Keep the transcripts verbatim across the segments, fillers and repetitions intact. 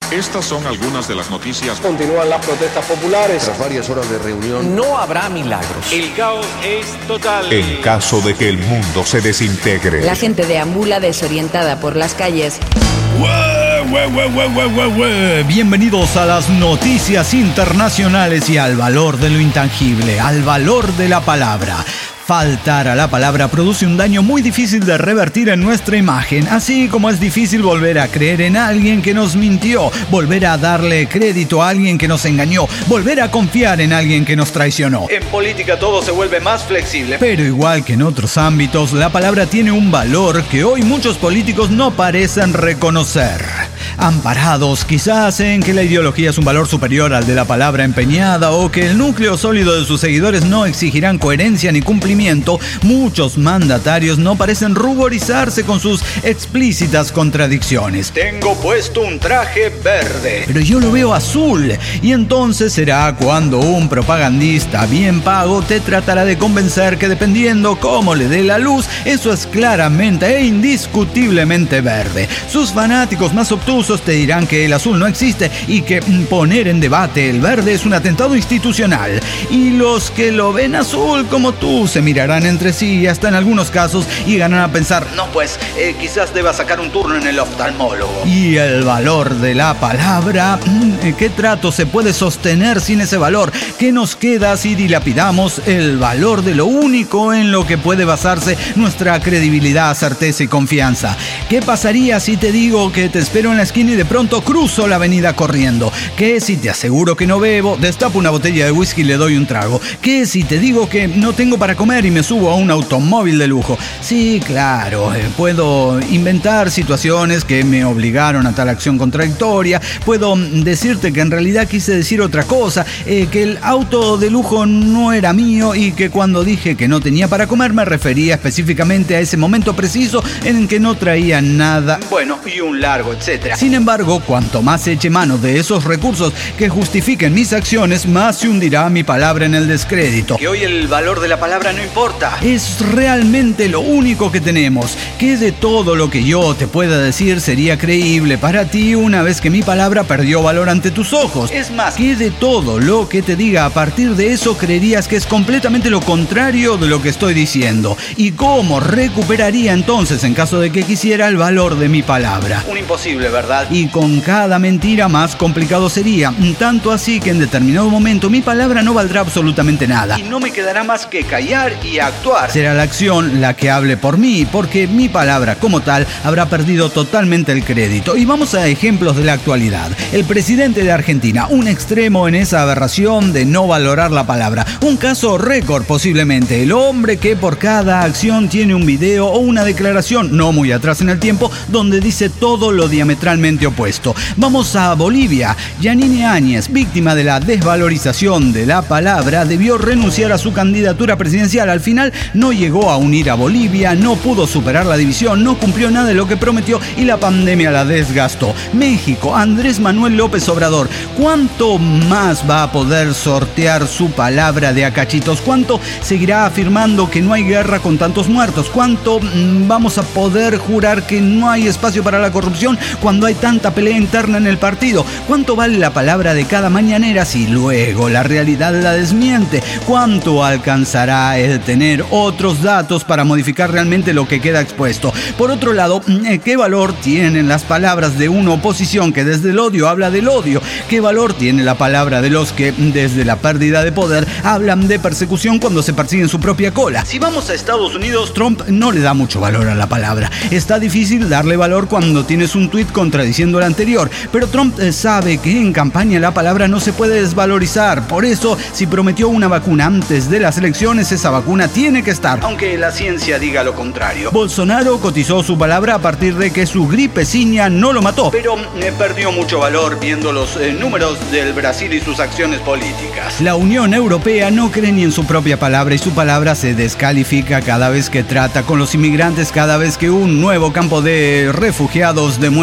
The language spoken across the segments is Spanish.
Estas son algunas de las noticias. Continúan las protestas populares. Tras varias horas de reunión. No habrá milagros. El caos es total. En caso de que el mundo se desintegre. La gente deambula desorientada por las calles. ¡Ué, ué, ué, ué, ué, ué, ué! Bienvenidos a las noticias internacionales y al valor de lo intangible, al valor de la palabra. Faltar a la palabra produce un daño muy difícil de revertir en nuestra imagen, así como es difícil volver a creer en alguien que nos mintió, volver a darle crédito a alguien que nos engañó, volver a confiar en alguien que nos traicionó. En política todo se vuelve más flexible. Pero igual que en otros ámbitos, la palabra tiene un valor que hoy muchos políticos no parecen reconocer. Amparados quizás en que la ideología es un valor superior al de la palabra empeñada o que el núcleo sólido de sus seguidores no exigirán coherencia ni cumplimiento, muchos mandatarios no parecen ruborizarse con sus explícitas contradicciones. Tengo puesto un traje verde, pero yo lo veo azul, y entonces será cuando un propagandista bien pago te tratará de convencer que dependiendo cómo le dé la luz, eso es claramente e indiscutiblemente verde. Sus fanáticos más obtusos te dirán que el azul no existe y que poner en debate el verde es un atentado institucional. Y los que lo ven azul como tú se mirarán entre sí hasta en algunos casos llegarán a pensar, no pues, eh, quizás deba sacar un turno en el oftalmólogo. Y el valor de la palabra, ¿qué trato se puede sostener sin ese valor? ¿Qué nos queda si dilapidamos el valor de lo único en lo que puede basarse nuestra credibilidad, certeza y confianza? ¿Qué pasaría si te digo que te espero en la esquina y de pronto cruzo la avenida corriendo? ¿Qué si te aseguro que no bebo, destapo una botella de whisky y le doy un trago? ¿Qué si te digo que no tengo para comer y me subo a un automóvil de lujo? Sí, claro, eh, puedo inventar situaciones que me obligaron a tal acción contradictoria, puedo decirte que en realidad quise decir otra cosa, eh, que el auto de lujo no era mío y que cuando dije que no tenía para comer me refería específicamente a ese momento preciso en que no traía nada, bueno, y un largo, etcétera. Sin embargo, cuanto más eche mano de esos recursos que justifiquen mis acciones, más se hundirá mi palabra en el descrédito. Que hoy el valor de la palabra no importa. Es realmente lo único que tenemos. Que de todo lo que yo te pueda decir sería creíble para ti una vez que mi palabra perdió valor ante tus ojos. Es más, que de todo lo que te diga a partir de eso creerías que es completamente lo contrario de lo que estoy diciendo. ¿Y cómo recuperaría entonces, en caso de que quisiera, el valor de mi palabra? Un imposible, ¿verdad? Y con cada mentira más complicado sería, tanto así que en determinado momento mi palabra no valdrá absolutamente nada. Y no me quedará más que callar y actuar. Será la acción la que hable por mí, porque mi palabra como tal habrá perdido totalmente el crédito. Y vamos a ejemplos de la actualidad. El presidente de Argentina, un extremo en esa aberración de no valorar la palabra. Un caso récord posiblemente. El hombre que por cada acción tiene un video o una declaración, no muy atrás en el tiempo, donde dice todo lo diametralmente opuesto. Vamos a Bolivia. Yanine Áñez, víctima de la desvalorización de la palabra, debió renunciar a su candidatura presidencial. Al final no llegó a unir a Bolivia, no pudo superar la división, no cumplió nada de lo que prometió y la pandemia la desgastó. México, Andrés Manuel López Obrador, ¿cuánto más va a poder sortear su palabra de a cachitos? ¿Cuánto seguirá afirmando que no hay guerra con tantos muertos? ¿Cuánto mmm, vamos a poder jurar que no hay espacio para la corrupción cuando hay tanta pelea interna en el partido? ¿Cuánto vale la palabra de cada mañanera si luego la realidad la desmiente? ¿Cuánto alcanzará el tener otros datos para modificar realmente lo que queda expuesto? Por otro lado, ¿qué valor tienen las palabras de una oposición que desde el odio habla del odio? ¿Qué valor tiene la palabra de los que desde la pérdida de poder hablan de persecución cuando se persiguen su propia cola? Si vamos a Estados Unidos, Trump no le da mucho valor a la palabra. Está difícil darle valor cuando tienes un tuit contradiciendo el anterior, pero Trump sabe que en campaña la palabra no se puede desvalorizar. Por eso, si prometió una vacuna antes de las elecciones, esa vacuna tiene que estar, aunque la ciencia diga lo contrario. Bolsonaro cotizó su palabra a partir de que su gripeciña no lo mató, pero eh, perdió mucho valor viendo los eh, números del Brasil y sus acciones políticas. La Unión Europea no cree ni en su propia palabra y su palabra se descalifica cada vez que trata con los inmigrantes, cada vez que un nuevo campo de refugiados demuestra su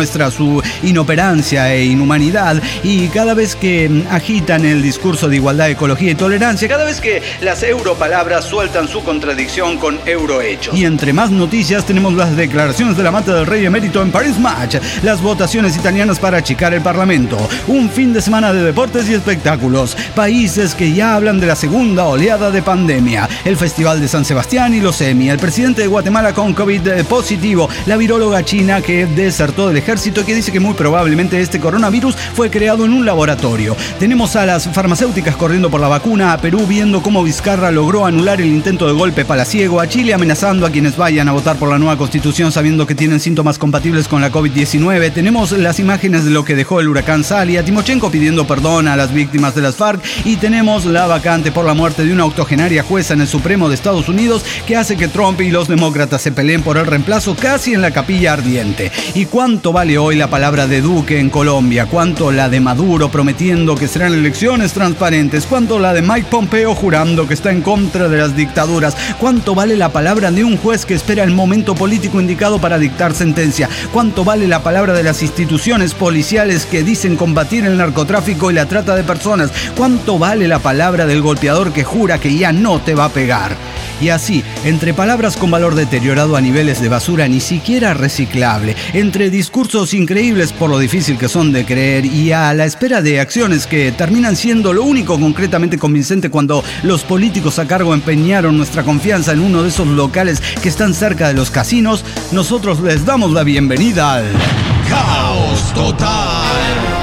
su inoperancia e inhumanidad, y cada vez que agitan el discurso de igualdad, ecología y tolerancia, cada vez que las europalabras sueltan su contradicción con eurohechos. Y entre más noticias tenemos las declaraciones de la amante del rey emérito en Paris Match, las votaciones italianas para achicar el parlamento, un fin de semana de deportes y espectáculos, países que ya hablan de la segunda oleada de pandemia, el Festival de San Sebastián y los Emmy, el presidente de Guatemala con COVID positivo, la viróloga china que desertó del ejército, que dice que muy probablemente este coronavirus fue creado en un laboratorio. Tenemos a las farmacéuticas corriendo por la vacuna, a Perú viendo cómo Vizcarra logró anular el intento de golpe palaciego, a Chile amenazando a quienes vayan a votar por la nueva constitución sabiendo que tienen síntomas compatibles con la COVID diecinueve. Tenemos las imágenes de lo que dejó el huracán Sally, a Timochenko pidiendo perdón a las víctimas de las FARC, y tenemos la vacante por la muerte de una octogenaria jueza en el Supremo de Estados Unidos que hace que Trump y los demócratas se peleen por el reemplazo casi en la capilla ardiente. ¿Y cuánto vale hoy la palabra de Duque en Colombia? ¿Cuánto la de Maduro prometiendo que serán elecciones transparentes? ¿Cuánto la de Mike Pompeo jurando que está en contra de las dictaduras? ¿Cuánto vale la palabra de un juez que espera el momento político indicado para dictar sentencia? ¿Cuánto vale la palabra de las instituciones policiales que dicen combatir el narcotráfico y la trata de personas? ¿Cuánto vale la palabra del golpeador que jura que ya no te va a pegar? Y así, entre palabras con valor deteriorado a niveles de basura ni siquiera reciclable, entre discursos increíbles por lo difícil que son de creer y a la espera de acciones que terminan siendo lo único concretamente convincente cuando los políticos a cargo empeñaron nuestra confianza en uno de esos locales que están cerca de los casinos, nosotros les damos la bienvenida al Caos Total.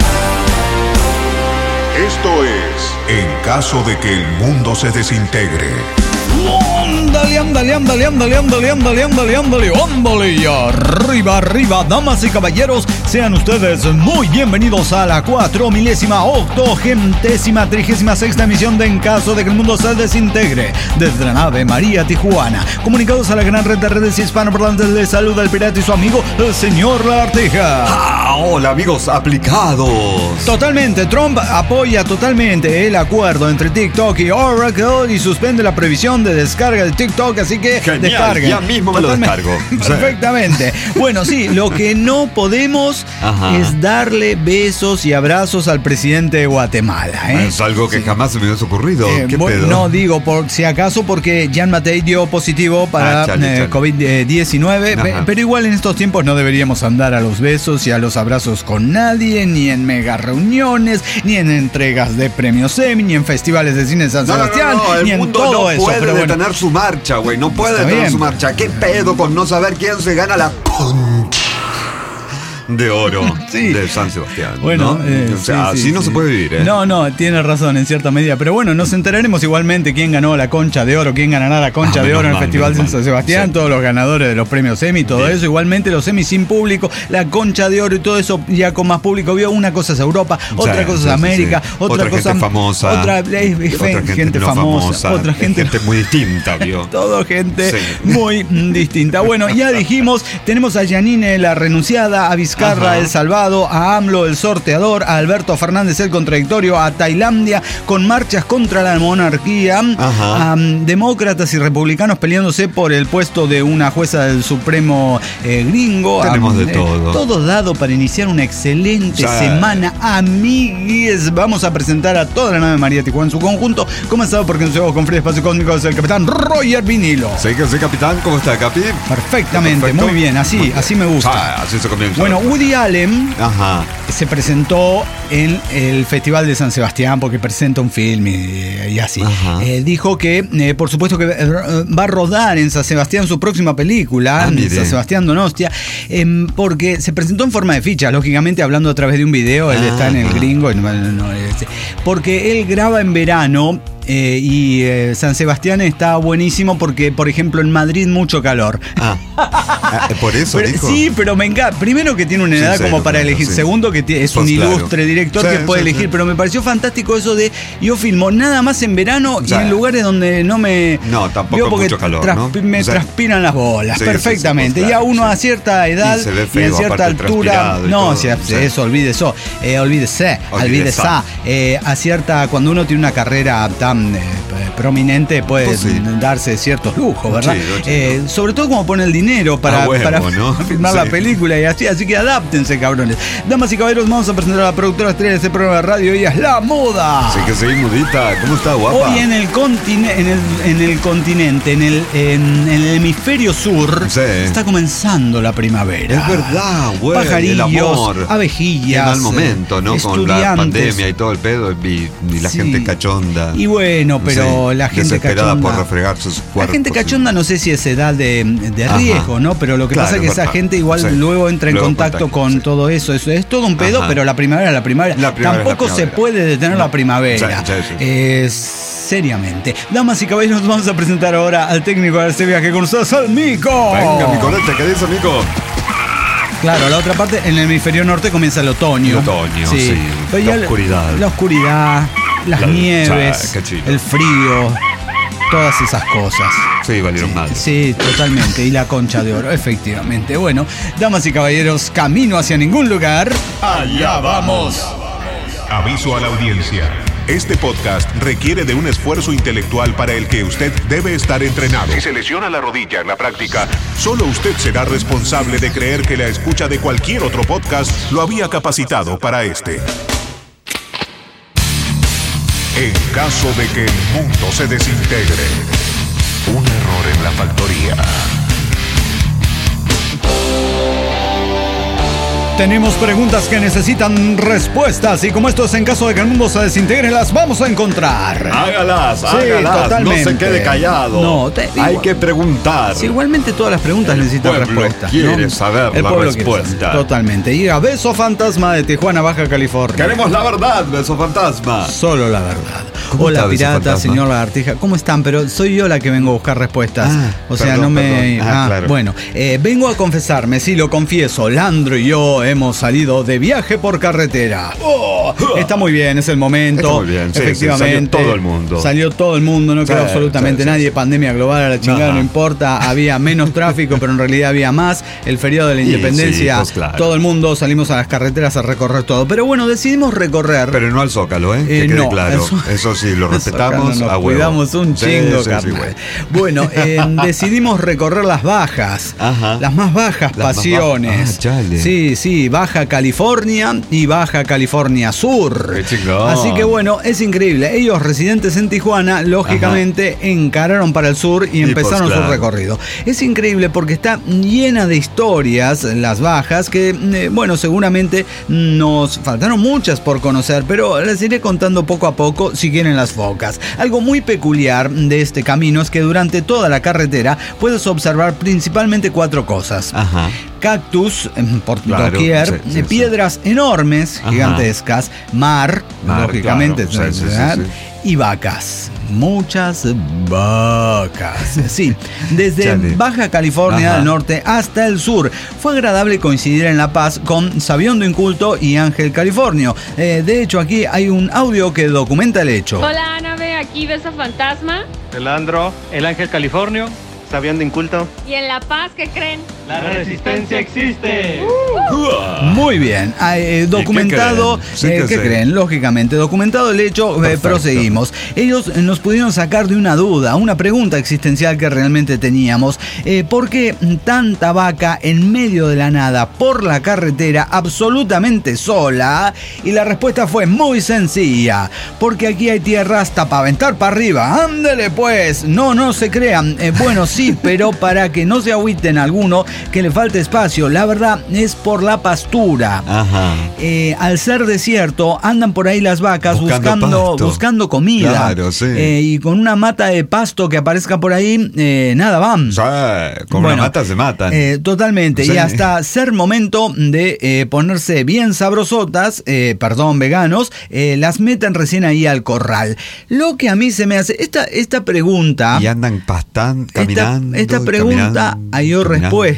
Esto es En caso de que el mundo se desintegre. Ándale, ándale, ándale, ándale, ándale, ándale, ándale, ándale, ándale, y arriba, arriba, damas y caballeros, sean ustedes muy bienvenidos a la cuatro milésima, octogentésima, trigésima sexta emisión de En caso de que el mundo se desintegre, desde la nave María Tijuana, comunicados a la gran red de redes hispanoparlantes. Les saluda el pirata y su amigo, el señor Lagartija. Ah, hola amigos aplicados. Totalmente, Trump apoya totalmente el acuerdo entre TikTok y Oracle y suspende la prohibición de descarga de TikTok, así que genial, descarguen. ya mismo me Totalmente. lo descargo. Perfectamente. Bueno, sí, lo que no podemos Ajá. es darle besos y abrazos al presidente de Guatemala, ¿eh? Es algo que sí. jamás se me hubiese ocurrido. Eh, ¿Qué bueno, pedo? no, digo, por si acaso, porque Jan Matei dio positivo para ah, chale, chale. Eh, COVID diecinueve, pe- pero igual en estos tiempos no deberíamos andar a los besos y a los abrazos con nadie, ni en mega reuniones, ni en entregas de premios Emmy, ni en festivales de cine San Sebastián, no, no, no, ni el en mundo todo no eso. puede Pero bueno, detener su marcha, güey, no puede Está detener bien. su marcha. ¿Qué pedo con no saber quién se gana la concha de oro sí. de San Sebastián? Bueno, ¿no? eh, o sea, sí, así sí, no sí. se puede vivir, ¿eh? No, no, tiene razón en cierta medida. Pero bueno, nos enteraremos igualmente quién ganó la concha de oro, quién ganará la concha ah, de oro en el mal, Festival de San Sebastián, sí. todos los ganadores de los premios Emmy, todo Bien. eso. Igualmente los Emmy sin público, la concha de oro y todo eso ya con más público. Vio, una cosa es Europa, otra sí, cosa sí, es América, sí, sí. otra, otra cosa gente famosa, otra, eh, otra gente, gente no famosa, famosa, otra gente, gente muy distinta, vio. Todo gente sí. muy muy distinta. Bueno, ya dijimos, tenemos a Yanine la renunciada, a Vizcarra Ajá. el salvado, a AMLO el sorteador, a Alberto Fernández el contradictorio, a Tailandia con marchas contra la monarquía, Ajá. a um, demócratas y republicanos peleándose por el puesto de una jueza del Supremo eh, gringo. Tenemos a, de todo. Eh, todo dado para iniciar una excelente ya. semana, amigues. Vamos a presentar a toda la nave María Tijuana en su conjunto. Comenzado porque nos llevamos con Free Espacio Cósmico, es el capitán Roger Vinilo. Sí, que sí, capitán. ¿Cómo está, Capi? Perfectamente, Perfecto. muy bien, así, muy bien. así me gusta. Ah, así se comienza. Bueno, Woody Allen Ajá. se presentó en el Festival de San Sebastián porque presenta un film y, y así. Eh, dijo que, eh, por supuesto, que eh, va a rodar en San Sebastián su próxima película, ah, en San Sebastián Donostia, eh, porque se presentó en forma de ficha, lógicamente hablando a través de un video. Él ah, está en el gringo, no, no, porque él graba en verano. Eh, y eh, San Sebastián está buenísimo porque, por ejemplo, en Madrid mucho calor. Ah, ah por eso pero, dijo. Sí, pero me encanta. Primero que tiene una edad Sincero, como para claro, elegir. Sí. Segundo que t- es pues un ilustre claro. director sí, que puede sí, elegir. Sí. Pero me pareció fantástico eso de yo filmo nada más en verano o sea, y en lugares donde no me... No, tampoco mucho calor, trasp- ¿no? me o sea, transpiran las bolas. Sí, perfectamente. Sí, sí, pues, claro, ya uno sí. a cierta edad y, feo, y a cierta altura... No, o sea, sí. eso, olvídese. Eh, olvídese. Olvídese. Eh, a cierta... Cuando uno tiene una carrera tan eh, prominente puede Pues sí. darse ciertos lujos, ¿verdad? Sí, no, chico. Eh, sobre todo como pone el dinero para, Ah, huevo, para ¿no? filmar Sí. la película y así, así que adáptense, cabrones. Damas y caballeros, vamos a presentar a la productora estrella de este programa de radio, ella es La Moda. Así que seguimos, Mudita. ¿Cómo está, guapa? Hoy en el, contine- en el, en el continente, en el, en, en el hemisferio sur, Sí. está comenzando la primavera. Es verdad, güey. Pajarillos, el amor. abejillas, Qué mal momento, ¿no? Con la estudiantes. pandemia y todo el pedo y, y la Sí. gente cachonda. Y bueno, pero Sí, la gente desesperada cachonda. por refregar sus La cuerpos. gente cachonda no sé si es edad de, de Ajá. riesgo, ¿no? Pero lo que Claro, pasa es que esa verdad. gente igual Sí. luego entra en Luego contacto contacto, con sí. todo eso. Eso es todo un pedo, Ajá. pero la primavera, la primavera. La primavera es la tampoco se primavera. puede detener la primavera. Sí, sí, sí. Eh, seriamente. Damas y caballeros, nos vamos a presentar ahora al técnico de este viaje con nosotros, al Mico. Venga, mi colete, ¿qué dice, Mico? Claro, la otra parte, en el hemisferio norte comienza el otoño. El otoño, sí. Pero La ya oscuridad. La oscuridad, las La- nieves, sí, qué chido. el frío, todas esas cosas. Sí, valieron mal. Sí, totalmente. Y la concha de oro, efectivamente. Bueno, damas y caballeros, camino hacia ningún lugar. Allá vamos. Aviso a la audiencia. Este podcast requiere de un esfuerzo intelectual para el que usted debe estar entrenado. Si se lesiona la rodilla en la práctica, solo usted será responsable de creer que la escucha de cualquier otro podcast lo había capacitado para este. En caso de que el mundo se desintegre, un error en la factoría. Tenemos preguntas que necesitan respuestas y como esto es en caso de que el mundo se desintegre, las vamos a encontrar. Hágalas, Sí, hágalas. totalmente. No se quede callado. No, te- Hay igual- que preguntar. Sí, igualmente todas las preguntas El necesitan pueblo respuestas. quiere ¿no? saber El la pueblo quiere respuesta. saber. Totalmente. Y a Beso Fantasma de Tijuana, Baja California. Queremos la verdad, beso fantasma. Solo la verdad. ¿Cómo Hola está, Beso pirata, Fantasma? señor lagartija. ¿Cómo están? Pero soy yo la que vengo a buscar respuestas. Ah, o sea, perdón, no me... perdón. Ah, claro. Bueno, eh, vengo a confesarme, sí, lo confieso. Landro y yo hemos salido de viaje por carretera. Oh, está muy bien, es el momento. Está muy bien, sí, sí, efectivamente. salió todo el mundo. Salió todo el mundo, no Sí, quedó absolutamente sí, sí, nadie. sí. Pandemia global a la chingada, Ajá. no importa. Había menos tráfico, pero en realidad había más. El feriado de la Y independencia, sí, pues claro. todo el mundo salimos a las carreteras a recorrer todo. Pero bueno, decidimos recorrer. Pero no al Zócalo, ¿eh? Que Eh, quede no, claro. eso- Eso, sí, lo respetamos Nos a huevo. cuidamos un Sí, chingo, sí, sí, carnal. güey. Bueno, eh, decidimos recorrer las bajas. Ajá. Las más bajas Las más pasiones. bajas. Ah, chale. Sí, sí, Baja California y Baja California Sur. Qué chingón. Así que bueno, es increíble. Ellos, residentes en Tijuana, lógicamente encararon para el sur y Y empezaron pues, su claro. recorrido. Es increíble porque está llena de historias, las bajas, que, eh, bueno, seguramente nos faltaron muchas por conocer, pero las iré contando poco a poco si quieren las focas. Algo muy peculiar de este camino es que durante toda la carretera puedes observar principalmente cuatro cosas. Ajá. Cactus em, por Claro, doquier, sí, sí, eh, piedras enormes, Ajá. gigantescas, mar, Mar, lógicamente, claro, sí, sí, sí, ¿verdad? sí. Y vacas. Muchas vacas. Sí, desde Chale. Baja California Ajá. del Norte hasta el sur. Fue agradable coincidir en La Paz con Sabiondo Inculto y Ángel Californio. Eh, de hecho, aquí hay un audio que documenta el hecho. Hola, Anabe, aquí Beso Fantasma. El Andro, el Ángel Californio. Sabiendo inculto. Y en La Paz, ¿qué creen? La resistencia existe. Muy bien, ah, eh, documentado, ¿Y qué creen? Sí, eh, que ¿qué sí. creen? Lógicamente, documentado el hecho, eh, Perfecto. proseguimos. Ellos eh, nos pudieron sacar de una duda, una pregunta existencial que realmente teníamos. Eh, ¿Por qué tanta vaca en medio de la nada, por la carretera, absolutamente sola? Y la respuesta fue muy sencilla, porque aquí hay tierra hasta para aventar para arriba. ¡Ándele pues! No, no se crean. Eh, bueno, sí, pero para que no se agüiten alguno que le falte espacio, la verdad es por la pastura. Ajá. Eh, al ser desierto, andan por ahí las vacas Buscando buscando, pasto. buscando comida. Claro, sí. Eh, y con una mata de pasto que aparezca por ahí, eh, nada, van. O sea, con Bueno, una mata se matan. Eh, totalmente. Sí. Y hasta ser momento de eh, ponerse bien sabrosotas, eh, perdón, veganos, eh, las meten recién ahí al corral. Lo que a mí se me hace, esta, esta pregunta... Y andan pastando, Esta, caminando. esta pregunta caminando, halló caminando.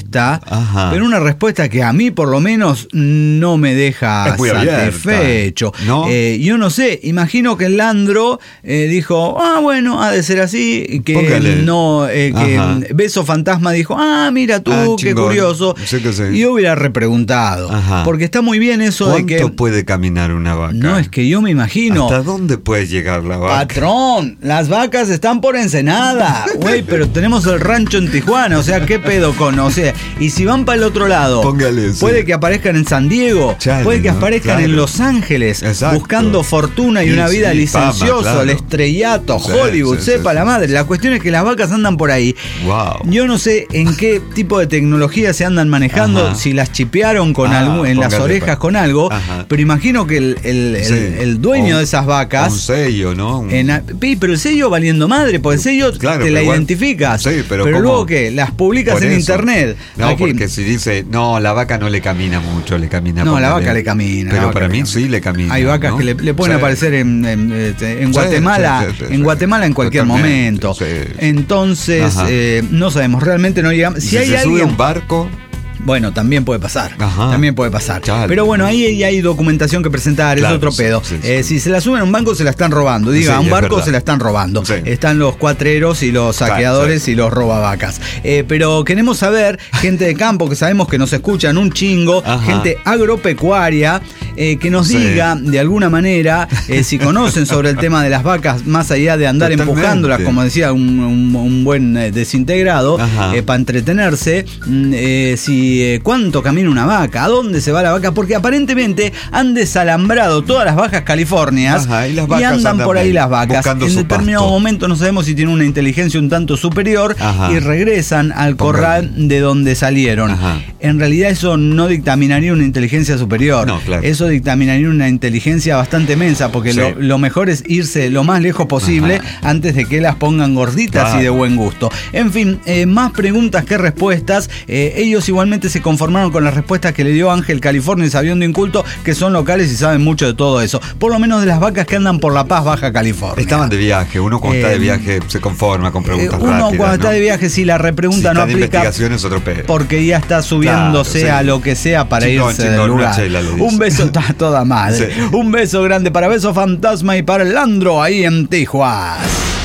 respuesta, Ajá. pero una respuesta que a mí por lo menos no me deja Es muy satisfecho. abierta, ¿no? Eh, yo no sé, imagino que Landro eh, dijo, ah, bueno, ha de ser así, que Póngale. no, eh, que Ajá. Beso Fantasma dijo, ah, mira tú, Ah, qué chingón. curioso. Sí que sí. Y yo hubiera repreguntado, Ajá. porque está muy bien eso de que... ¿Cuánto puede caminar una vaca? No, es que yo me imagino... ¿Hasta dónde puede llegar la vaca? Patrón, las vacas están por Ensenada, güey, pero tenemos el rancho en Tijuana, o sea, ¿qué pedo con? O sea, y si van para el otro lado, Póngale, sí. puede que aparezcan en San Diego, Chale, puede que ¿no? aparezcan Claro. en Los Ángeles, Exacto. buscando fortuna y Sí, una vida sí, licenciosa, fama, claro. el estrellato, Sí, Hollywood, sí, sepa sí, la sí. madre. La cuestión es que las vacas andan por ahí. Wow. Yo no sé en qué tipo de tecnología se andan manejando, Ajá. si las chipearon con Ah, algún, en las póngale, orejas pa- con algo, Ajá. pero imagino que el, el- el- Sí. el dueño O- de esas vacas... Un sello, ¿no? Un- En, pi, pero el sello valiendo madre, porque el sello Claro, te pero la igual- identificas. Sí, pero ¿cómo? luego que las publicas Por en eso. internet. No, Aquí- porque si dice, no, la vaca no le camina mucho, le camina No, la póngale. vaca le camina. Pero la vaca para le mí camina. sí le camina. Hay vacas ¿no? que le, le pueden Sí. aparecer en, en, este, en Sí, Guatemala, sí, sí, sí, en sí. Guatemala en cualquier Totalmente, momento. sí. Entonces, Ajá. eh, no sabemos, realmente no llegamos. ¿Y Si, si hay se sube alguien. un barco, Bueno, también puede pasar. Ajá. También puede pasar. Chale. Pero bueno, ahí hay documentación que presentar, Claro, es otro sí, pedo. sí, sí. Eh, si se la suben a un banco, se la están robando. Diga, Sí, a un es barco verdad. se la están robando. Sí. Están los cuatreros y los Claro, saqueadores sí. y los robavacas. Eh, pero queremos saber, gente de campo que sabemos que nos escuchan un chingo, Ajá. gente agropecuaria, eh, que nos Sí. diga de alguna manera eh, si conocen sobre el tema de las vacas, más allá de andar Totalmente. empujándolas, como decía un, un- un buen eh, desintegrado, Ajá. eh, para entretenerse, mm, eh, si eh, cuánto camina una vaca, a dónde se va la vaca, porque aparentemente han desalambrado todas las vacas californias. Ajá, y las vacas andan andan por ahí ahí, las vacas. buscando En su determinado pasto. momento no sabemos si tienen una inteligencia un tanto superior Ajá. y regresan al Póngale. corral de donde salieron. Ajá. En realidad eso no dictaminaría una inteligencia superior. No, claro. Eso dictaminaría una inteligencia bastante mensa, porque Sí. lo, lo mejor es irse lo más lejos posible Ajá. antes de que las pongan gorditas Claro. y de buen gusto. En fin, eh, más preguntas que respuestas. Eh, ellos igualmente se conformaron con las respuestas que le dio Ángel California y Sabiondo Inculto, que son locales y saben mucho de todo eso. Por lo menos de las vacas que andan por La Paz, Baja California. estaban de viaje. Uno cuando está Eh, de viaje se conforma con Eh, preguntas uno rápidas, cuando está ¿no? de viaje, si la repregunta Si no está de aplica, investigación es otro pedo. porque ya está subiéndose Claro, sí. a lo que sea para Chingón, irse chingón, del una lugar. chela, le dice. Un beso está toda madre. Sí. Un beso grande para Beso Fantasma y para el Landro ahí en Tijuana.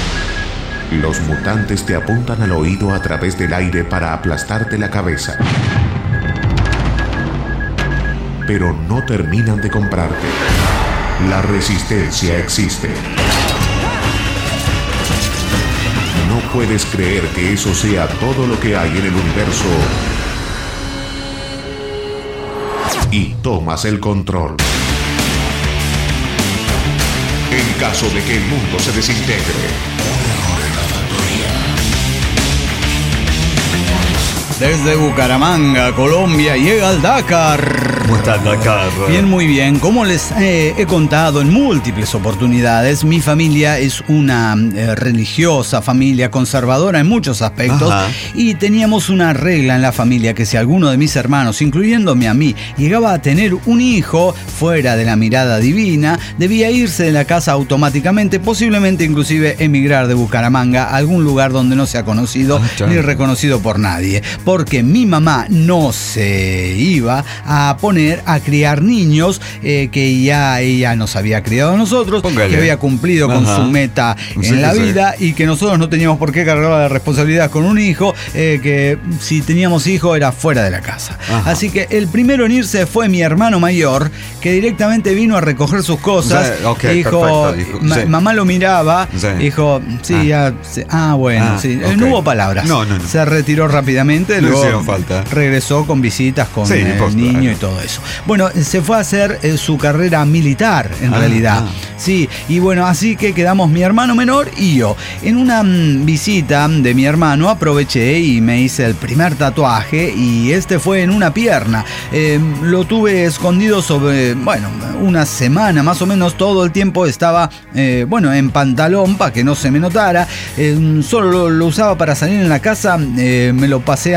Los mutantes te apuntan al oído a través del aire para aplastarte la cabeza. Pero no terminan de comprarte. La resistencia existe. No puedes creer que eso sea todo lo que hay en el universo. Y tomas el control. En caso de que el mundo se desintegre. Desde Bucaramanga, Colombia, llega el Dakar. ¿Cómo está el Dakar? Bien, muy bien. Como les eh, he contado en múltiples oportunidades, mi familia es una eh, religiosa familia, conservadora en muchos aspectos. Ajá. Y teníamos una regla en la familia que si alguno de mis hermanos, incluyéndome a mí, llegaba a tener un hijo fuera de la mirada divina, debía irse de la casa automáticamente, posiblemente inclusive emigrar de Bucaramanga a algún lugar donde no sea conocido Ah, claro. ni reconocido por nadie. Porque mi mamá no se iba a poner a criar niños eh, que ya ella nos había criado a nosotros, Póngale. que había cumplido con Ajá. su meta en Sí, la sí. vida y que nosotros no teníamos por qué cargar la responsabilidad con un hijo, eh, que si teníamos hijo era fuera de la casa. Ajá. Así que el primero en irse fue mi hermano mayor, que directamente vino a recoger sus cosas. Sí, ok, y dijo, perfecto, dijo, ma- sí. mamá lo miraba, Sí. dijo, sí, Ah. ya, sí, ah, bueno, Ah, sí. ok. No hubo palabras. No, no, no. Se retiró rápidamente, No luego hicieron falta. regresó con visitas con Sí, el pues, niño claro. y todo eso. Bueno, se fue a hacer eh, su carrera militar, en Ah, realidad. ah. Sí, y bueno, así que quedamos mi hermano menor y yo. En una mm, visita de mi hermano aproveché y me hice el primer tatuaje y este fue en una pierna. Eh, lo tuve escondido sobre, bueno, una semana más o menos. Todo el tiempo estaba, eh, bueno, en pantalón para que no se me notara. Eh, solo lo, lo usaba para salir en la casa, eh, me lo pasé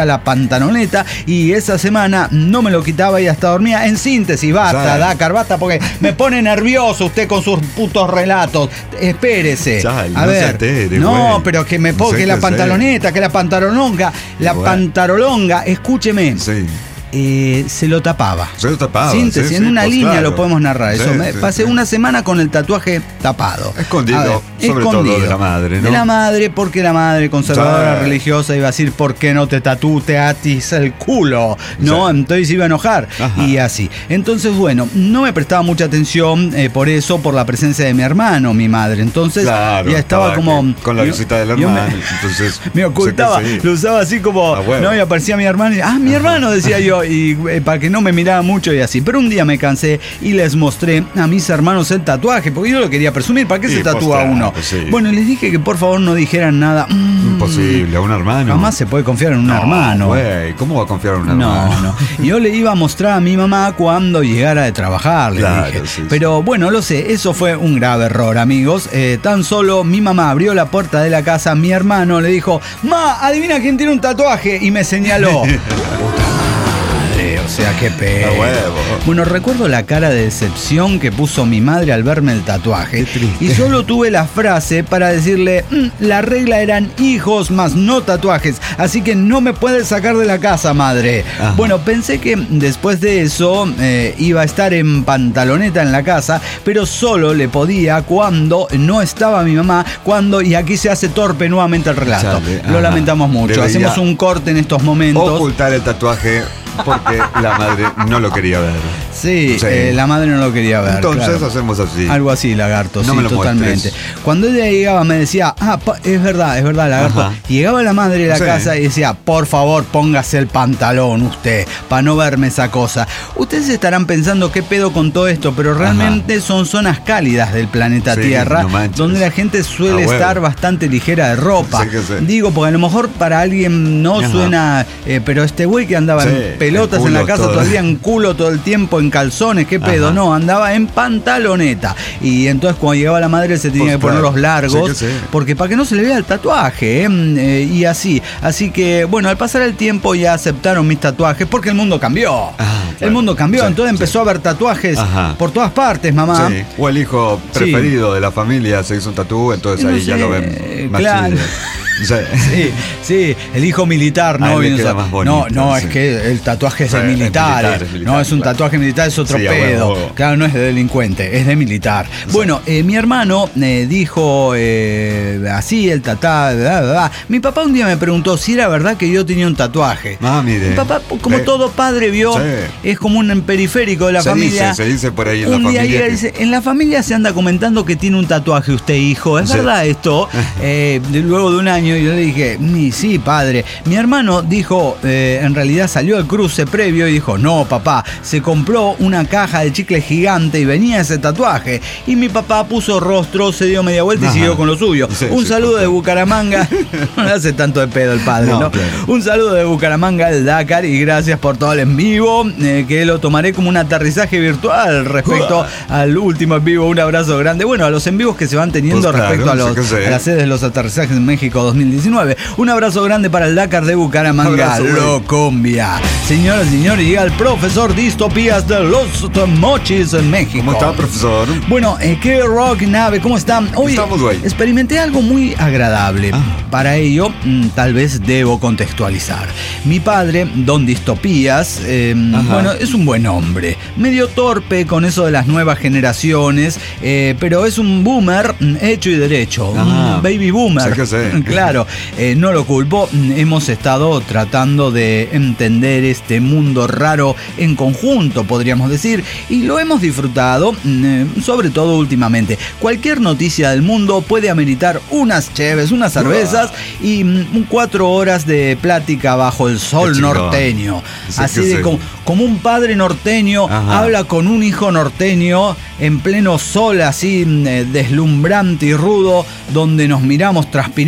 decía la pantaloneta, y esa semana no me lo quitaba y hasta dormía. En síntesis, basta, Dakar, basta, porque me pone nervioso usted con sus putos relatos. Espérese. Chale, a no ver, se atere, no, güey. pero que me No ponga sé que la qué pantaloneta, que la pantalononga, la Bueno. pantalonga, escúcheme. Sí. Eh, se lo tapaba. Se lo tapaba. Síntesis, sí, en sí, una pues línea claro. lo podemos narrar. Eso. Sí, Me sí, pasé sí. una semana con el tatuaje tapado. Escondido, A ver, sobre todo de la madre, ¿no? De la madre, porque la madre conservadora Sí. religiosa iba a decir, ¿por qué no te tatú, te atis el culo? No, Sí. entonces iba a enojar. Ajá. Y así. Entonces, bueno, no me prestaba mucha atención eh, por eso, por la presencia de mi hermano, mi madre. Entonces, Claro, ya estaba, estaba como... que- con la yo- visita del yo me- hermano. Entonces, me ocultaba, sé que sí. lo usaba así como, A huevo. no, y aparecía mi hermano y, ah, mi hermano, decía yo, y eh, para que no me mirara mucho y así. Pero un día me cansé y les mostré a mis hermanos el tatuaje, porque yo lo quería presumir. ¿Para qué Sí, se tatúa pues, claro, uno? pues, sí. Bueno, les dije que por favor no dijeran nada. Mm, Imposible, a un hermano. Jamás se puede confiar en un No, hermano. güey, ¿cómo va a confiar en un No, hermano? no. Yo le iba a mostrar a mi mamá cuando llegara de trabajar, le Claro, dije. sí, sí. Pero bueno, lo sé, eso fue un grave error, amigos. Eh, tan solo mi mamá abrió la puerta de la casa, mi hermano le dijo, Ma, adivina quién tiene un tatuaje, y me señaló. Puta madre, o sea, qué pena. A huevo. Bueno, recuerdo la cara de decepción que puso mi madre al verme el tatuaje. Qué triste. Y solo tuve la frase para decirle, "Mm, la regla eran hijos más no tatuajes, así que no me puedes sacar de la casa, madre". Ajá. Bueno, pensé que después de eso eh, iba a estar en pantaloneta en la casa, pero solo le podía cuando no estaba mi mamá, cuando, y aquí se hace torpe nuevamente el relato. Chale, Lo ajá. lamentamos mucho. Debería Hacemos un corte en estos momentos. Ocultar el tatuaje porque la madre no lo quería ver. Sí, Sí. eh, la madre no lo quería ver. Entonces claro. hacemos así. Algo así, lagarto, No sí, me lo totalmente. muestres. Cuando ella llegaba me decía, ah, pa- es verdad, es verdad, lagarto. Ajá. Y llegaba la madre de la Sí. casa y decía, por favor, póngase el pantalón usted, para no verme esa cosa. Ustedes estarán pensando qué pedo con todo esto, pero realmente son zonas cálidas del planeta Sí, Tierra, no manches. donde la gente suele A huevo. estar bastante ligera de ropa. Sí que sí. Digo, porque a lo mejor para alguien no Ajá. suena, eh, pero este güey que andaba Sí, en pelotas en en la culo casa todo. todo el día, en culo todo el tiempo, en calzones, qué pedo, Ajá. no, andaba en pantaloneta. Y entonces cuando llegaba la madre se tenía Pues que poner claro, los largos, sí que sí. porque para que no se le vea el tatuaje, ¿eh? Eh, y así. Así que, bueno, al pasar el tiempo ya aceptaron mis tatuajes, porque el mundo cambió. Ah, El claro. mundo cambió, Sí, entonces sí. empezó a haber tatuajes Ajá. por todas partes, mamá. Sí. O el hijo Sí. preferido de la familia se hizo un tatú, entonces No ahí ya sé, lo ven más claro. chido. Sí. Sí, sí, el hijo militar, A no, él le bien, queda o sea, más bonito, no, no, sí. es que el tatuaje es Sí, de es militares. militar, es militar, No, es un claro. tatuaje militar, es otro Sí, a pedo. huevo. Claro, no es de delincuente, es de militar. Bueno, eh, mi hermano eh, dijo eh, así, el tatá, bla, bla, bla. Mi papá un día me preguntó si era verdad que yo tenía un tatuaje. Ah, mire. Mi papá, como Eh, todo padre vio, sí. es como un periférico de la Se familia. dice, se dice por ahí en Un la día familia llega y que- dice, en la familia se anda comentando que tiene un tatuaje usted, hijo. ¿Es Sí. verdad esto? Eh, de- luego de un año yo le dije, "Mm, sí, padre". Mi hermano dijo, eh, en realidad salió al cruce previo y dijo, no, papá, se compró una caja de chicle gigante y venía ese tatuaje. Y mi papá puso rostro, se dio media vuelta y Ajá. siguió con lo suyo. Sí, un sí, saludo por de favor. Bucaramanga. No le hace tanto de pedo el padre, ¿no? No, claro. Un saludo de Bucaramanga al Dakar y gracias por todo el en vivo, eh, que lo tomaré como un aterrizaje virtual respecto al último en vivo. Un abrazo grande. Bueno, a los en vivos que se van teniendo Pues claro, respecto a, sí los, que sí. a las sedes de los aterrizajes en México dos mil diecinueve. Un abrazo grande para el Dakar de Bucaramanga, Abrazo, güey. Locumbia. Señoras y señores, llega el profesor Distopías de los Mochis en México. ¿Cómo está, profesor? Bueno, eh, qué rock nave, ¿cómo están? Hoy Estamos, güey. experimenté algo muy agradable. Ah. Para ello, mm, tal vez debo contextualizar. Mi padre, Don Distopías, eh, Ajá. bueno, es un buen hombre. Medio torpe con eso de las nuevas generaciones, eh, pero es un boomer mm, hecho y derecho. Ajá. Un baby boomer. Sé que sé. Claro, eh, no lo culpo. Mm, Hemos estado tratando de entender este mundo raro en conjunto, podríamos decir, y lo hemos disfrutado, mm, eh, sobre todo últimamente. Cualquier noticia del mundo puede ameritar unas cheves, unas cervezas y mm, cuatro horas de plática bajo el sol Qué chingón. norteño. Sí, Así que de sí. como, como un padre norteño Ajá. habla con un hijo norteño en pleno sol así mm, eh, deslumbrante y rudo, donde nos miramos transpirando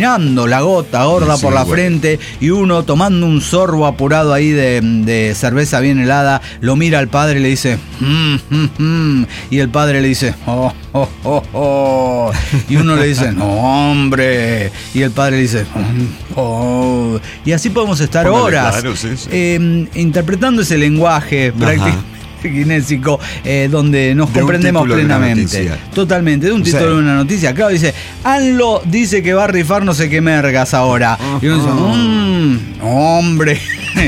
la gota gorda sí, por la bueno. frente y uno tomando un sorbo apurado ahí de, de cerveza bien helada, lo mira al padre y le dice mm, mm, mm, y el padre le dice oh, oh, oh, oh. Y uno le dice no hombre, y el padre le dice oh. Y así podemos estar Póngale, horas claro, sí, sí. Eh, interpretando ese lenguaje prácticamente kinésico, eh, donde nos De un comprendemos título de una plenamente. noticia. Totalmente, de un Sí. título de una noticia. Claro, dice, ANLO dice que va a rifar no sé qué mergas ahora. Y uno dice, mmm, hombre,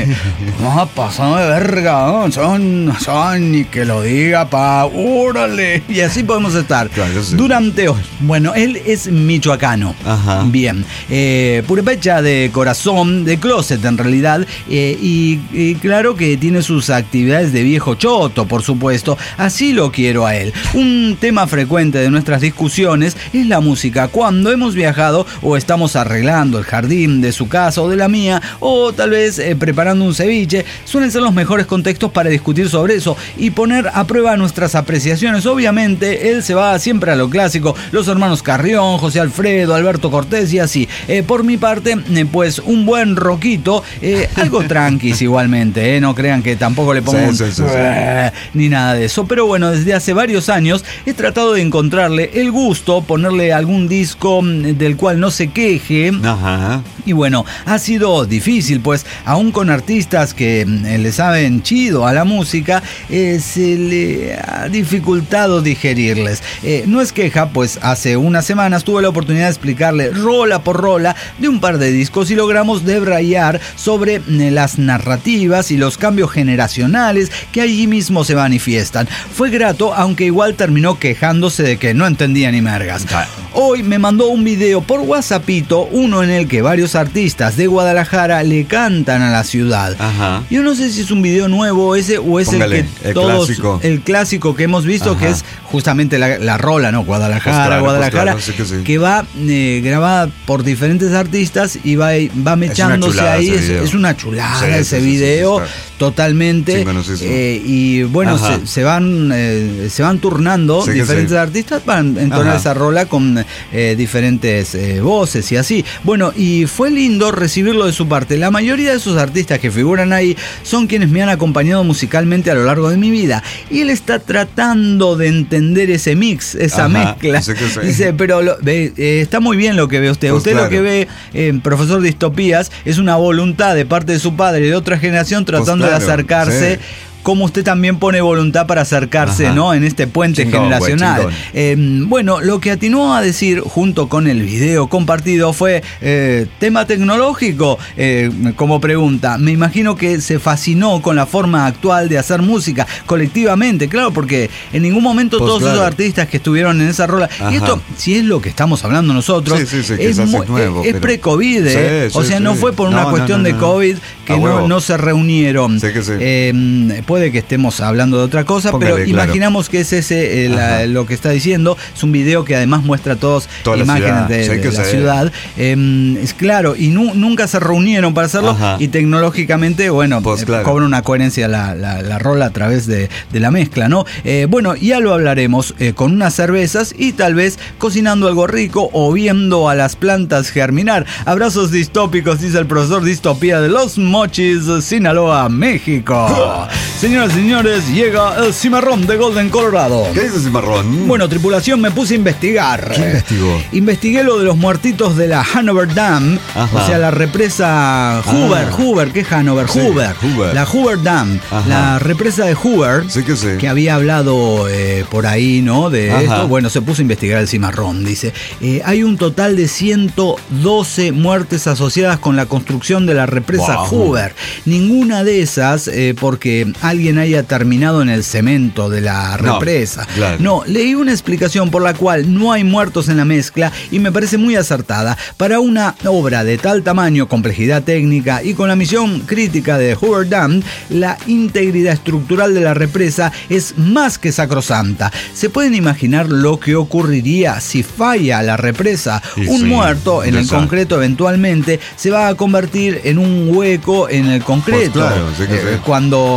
no pasado de verga, ¿no? son, son, y que lo diga, pa, órale. Y así podemos estar. Claro, sí. Durante hoy. Bueno, él es michoacano. Ajá. Bien. Eh, purepecha de corazón, de closet en realidad. Eh, y, y claro que tiene sus actividades de viejo choto, por supuesto. Así lo quiero a él. Un tema frecuente de nuestras discusiones es la música. Cuando hemos viajado o estamos arreglando el jardín de su casa o de la mía, o tal vez eh, preparando un ceviche, suelen ser los mejores contextos para discutir sobre eso y poner a prueba nuestras apreciaciones. Obviamente, él se va siempre a lo clásico, los hermanos Carrión, José Alfredo, Alberto Cortés y así. Eh, por mi parte, eh, pues un buen roquito, eh, algo tranquis igualmente, eh, no crean que tampoco le pongo Sí, un... sí, sí, sí. ni nada de eso, pero bueno, desde hace varios años he tratado de encontrarle el gusto, ponerle algún disco del cual no se queje. Ajá. Y bueno, ha sido difícil, pues aún con artistas que eh, le saben chido a la música, eh, se le ha dificultado digerirles. Eh, no es queja, pues hace unas semanas tuve la oportunidad de explicarle rola por rola de un par de discos y logramos debrayar sobre eh, las narrativas y los cambios generacionales que allí mismo se manifiestan. Fue grato, aunque igual terminó quejándose de que no entendía ni mergas. Hoy me mandó un video por WhatsAppito, uno en el que varios artistas de Guadalajara le cantan a la ciudad. Ajá. Yo no sé si es un video nuevo ese o es Póngale, el que el todos, clásico. el clásico que hemos visto, Ajá. que es justamente la, la rola, ¿no? Guadalajara, Pues claro, Guadalajara, pues claro, sí que sí. que va eh, grabada por diferentes artistas y va, va mechándose chulada ahí. ese Es, video. es una chulada Sí, ese sí, sí, video, sí, sí, está totalmente. chingonosísimo. Eh, y bueno, se, se van eh, se van turnando Sí que diferentes sí. artistas para entonar Ajá. esa rola con eh, diferentes eh, voces y así. Bueno, y fue lindo recibirlo de su parte. La mayoría de esos artistas que figuran ahí son quienes me han acompañado musicalmente a lo largo de mi vida. Y él está tratando de entender ese mix, esa Ajá, mezcla. sí que sí. Dice, pero lo, ve, eh, está muy bien lo que ve usted. Pues usted claro. lo que ve, eh, profesor Distopías, es una voluntad de parte de su padre y de otra generación tratando Pues claro, de acercarse. sí. Como usted también pone voluntad para acercarse, Ajá. ¿no? En este puente Chingón, generacional. güey, Eh, bueno, lo que atinó a decir junto con el video compartido fue eh, tema tecnológico, eh, como pregunta. Me imagino que se fascinó con la forma actual de hacer música colectivamente, claro, porque en ningún momento Pues todos claro. esos artistas que estuvieron en esa rola, Ajá. y esto, si es lo que estamos hablando nosotros, Sí, sí, sí, es, quizás mu- es nuevo, es- es pero- pre-COVID, ¿eh? Sí, o sí, sea, sí. no fue por una No, no, cuestión no, de no. COVID que A no, huevo. no se reunieron. Sí que sí. Eh, puede que estemos hablando de otra cosa, Póngale, pero claro. imaginamos que es ese eh, la- lo que está diciendo. Es un video que además muestra todos Toda la imágenes ciudad. de, Sí, de que la sí. ciudad. Eh, es claro, y nu- nunca se reunieron para hacerlo. Ajá. Y tecnológicamente, bueno, Pues eh, claro. cobra una coherencia la, la, la rola a través de, de la mezcla, ¿no? Eh, bueno, ya lo hablaremos eh, con unas cervezas y tal vez cocinando algo rico o viendo a las plantas germinar. Abrazos distópicos, dice el profesor Distopía de Los Mochis, Sinaloa, México. Señoras y señores, llega el cimarrón de Golden, Colorado. ¿Qué dice Cimarrón? Bueno, tripulación, me puse a investigar. ¿Qué investigó? Investigué lo de los muertitos de la Hanover Dam, Ajá. o sea, la represa Hoover, Ah. Hoover, ¿qué es Hanover? Sí, Hoover. Hoover. La Hoover Dam, Ajá. la represa de Hoover, Sí que sí. que había hablado eh, por ahí, ¿no? De Ajá. esto. Bueno, se puso a investigar el cimarrón, dice. Eh, hay un total de ciento doce muertes asociadas con la construcción de la represa Wow. Hoover. Ninguna de esas eh, porque alguien haya terminado en el cemento de la No, represa. claro. No, leí una explicación por la cual no hay muertos en la mezcla y me parece muy acertada. Para una obra de tal tamaño, complejidad técnica y con la misión crítica de Hoover Dam, la integridad estructural de la represa es más que sacrosanta. ¿Se pueden imaginar lo que ocurriría si falla la represa? Y Un sí, muerto en el exacto. concreto eventualmente se va a convertir en un hueco en el concreto. Pues claro, sí que Eh, sí. Cuando eh,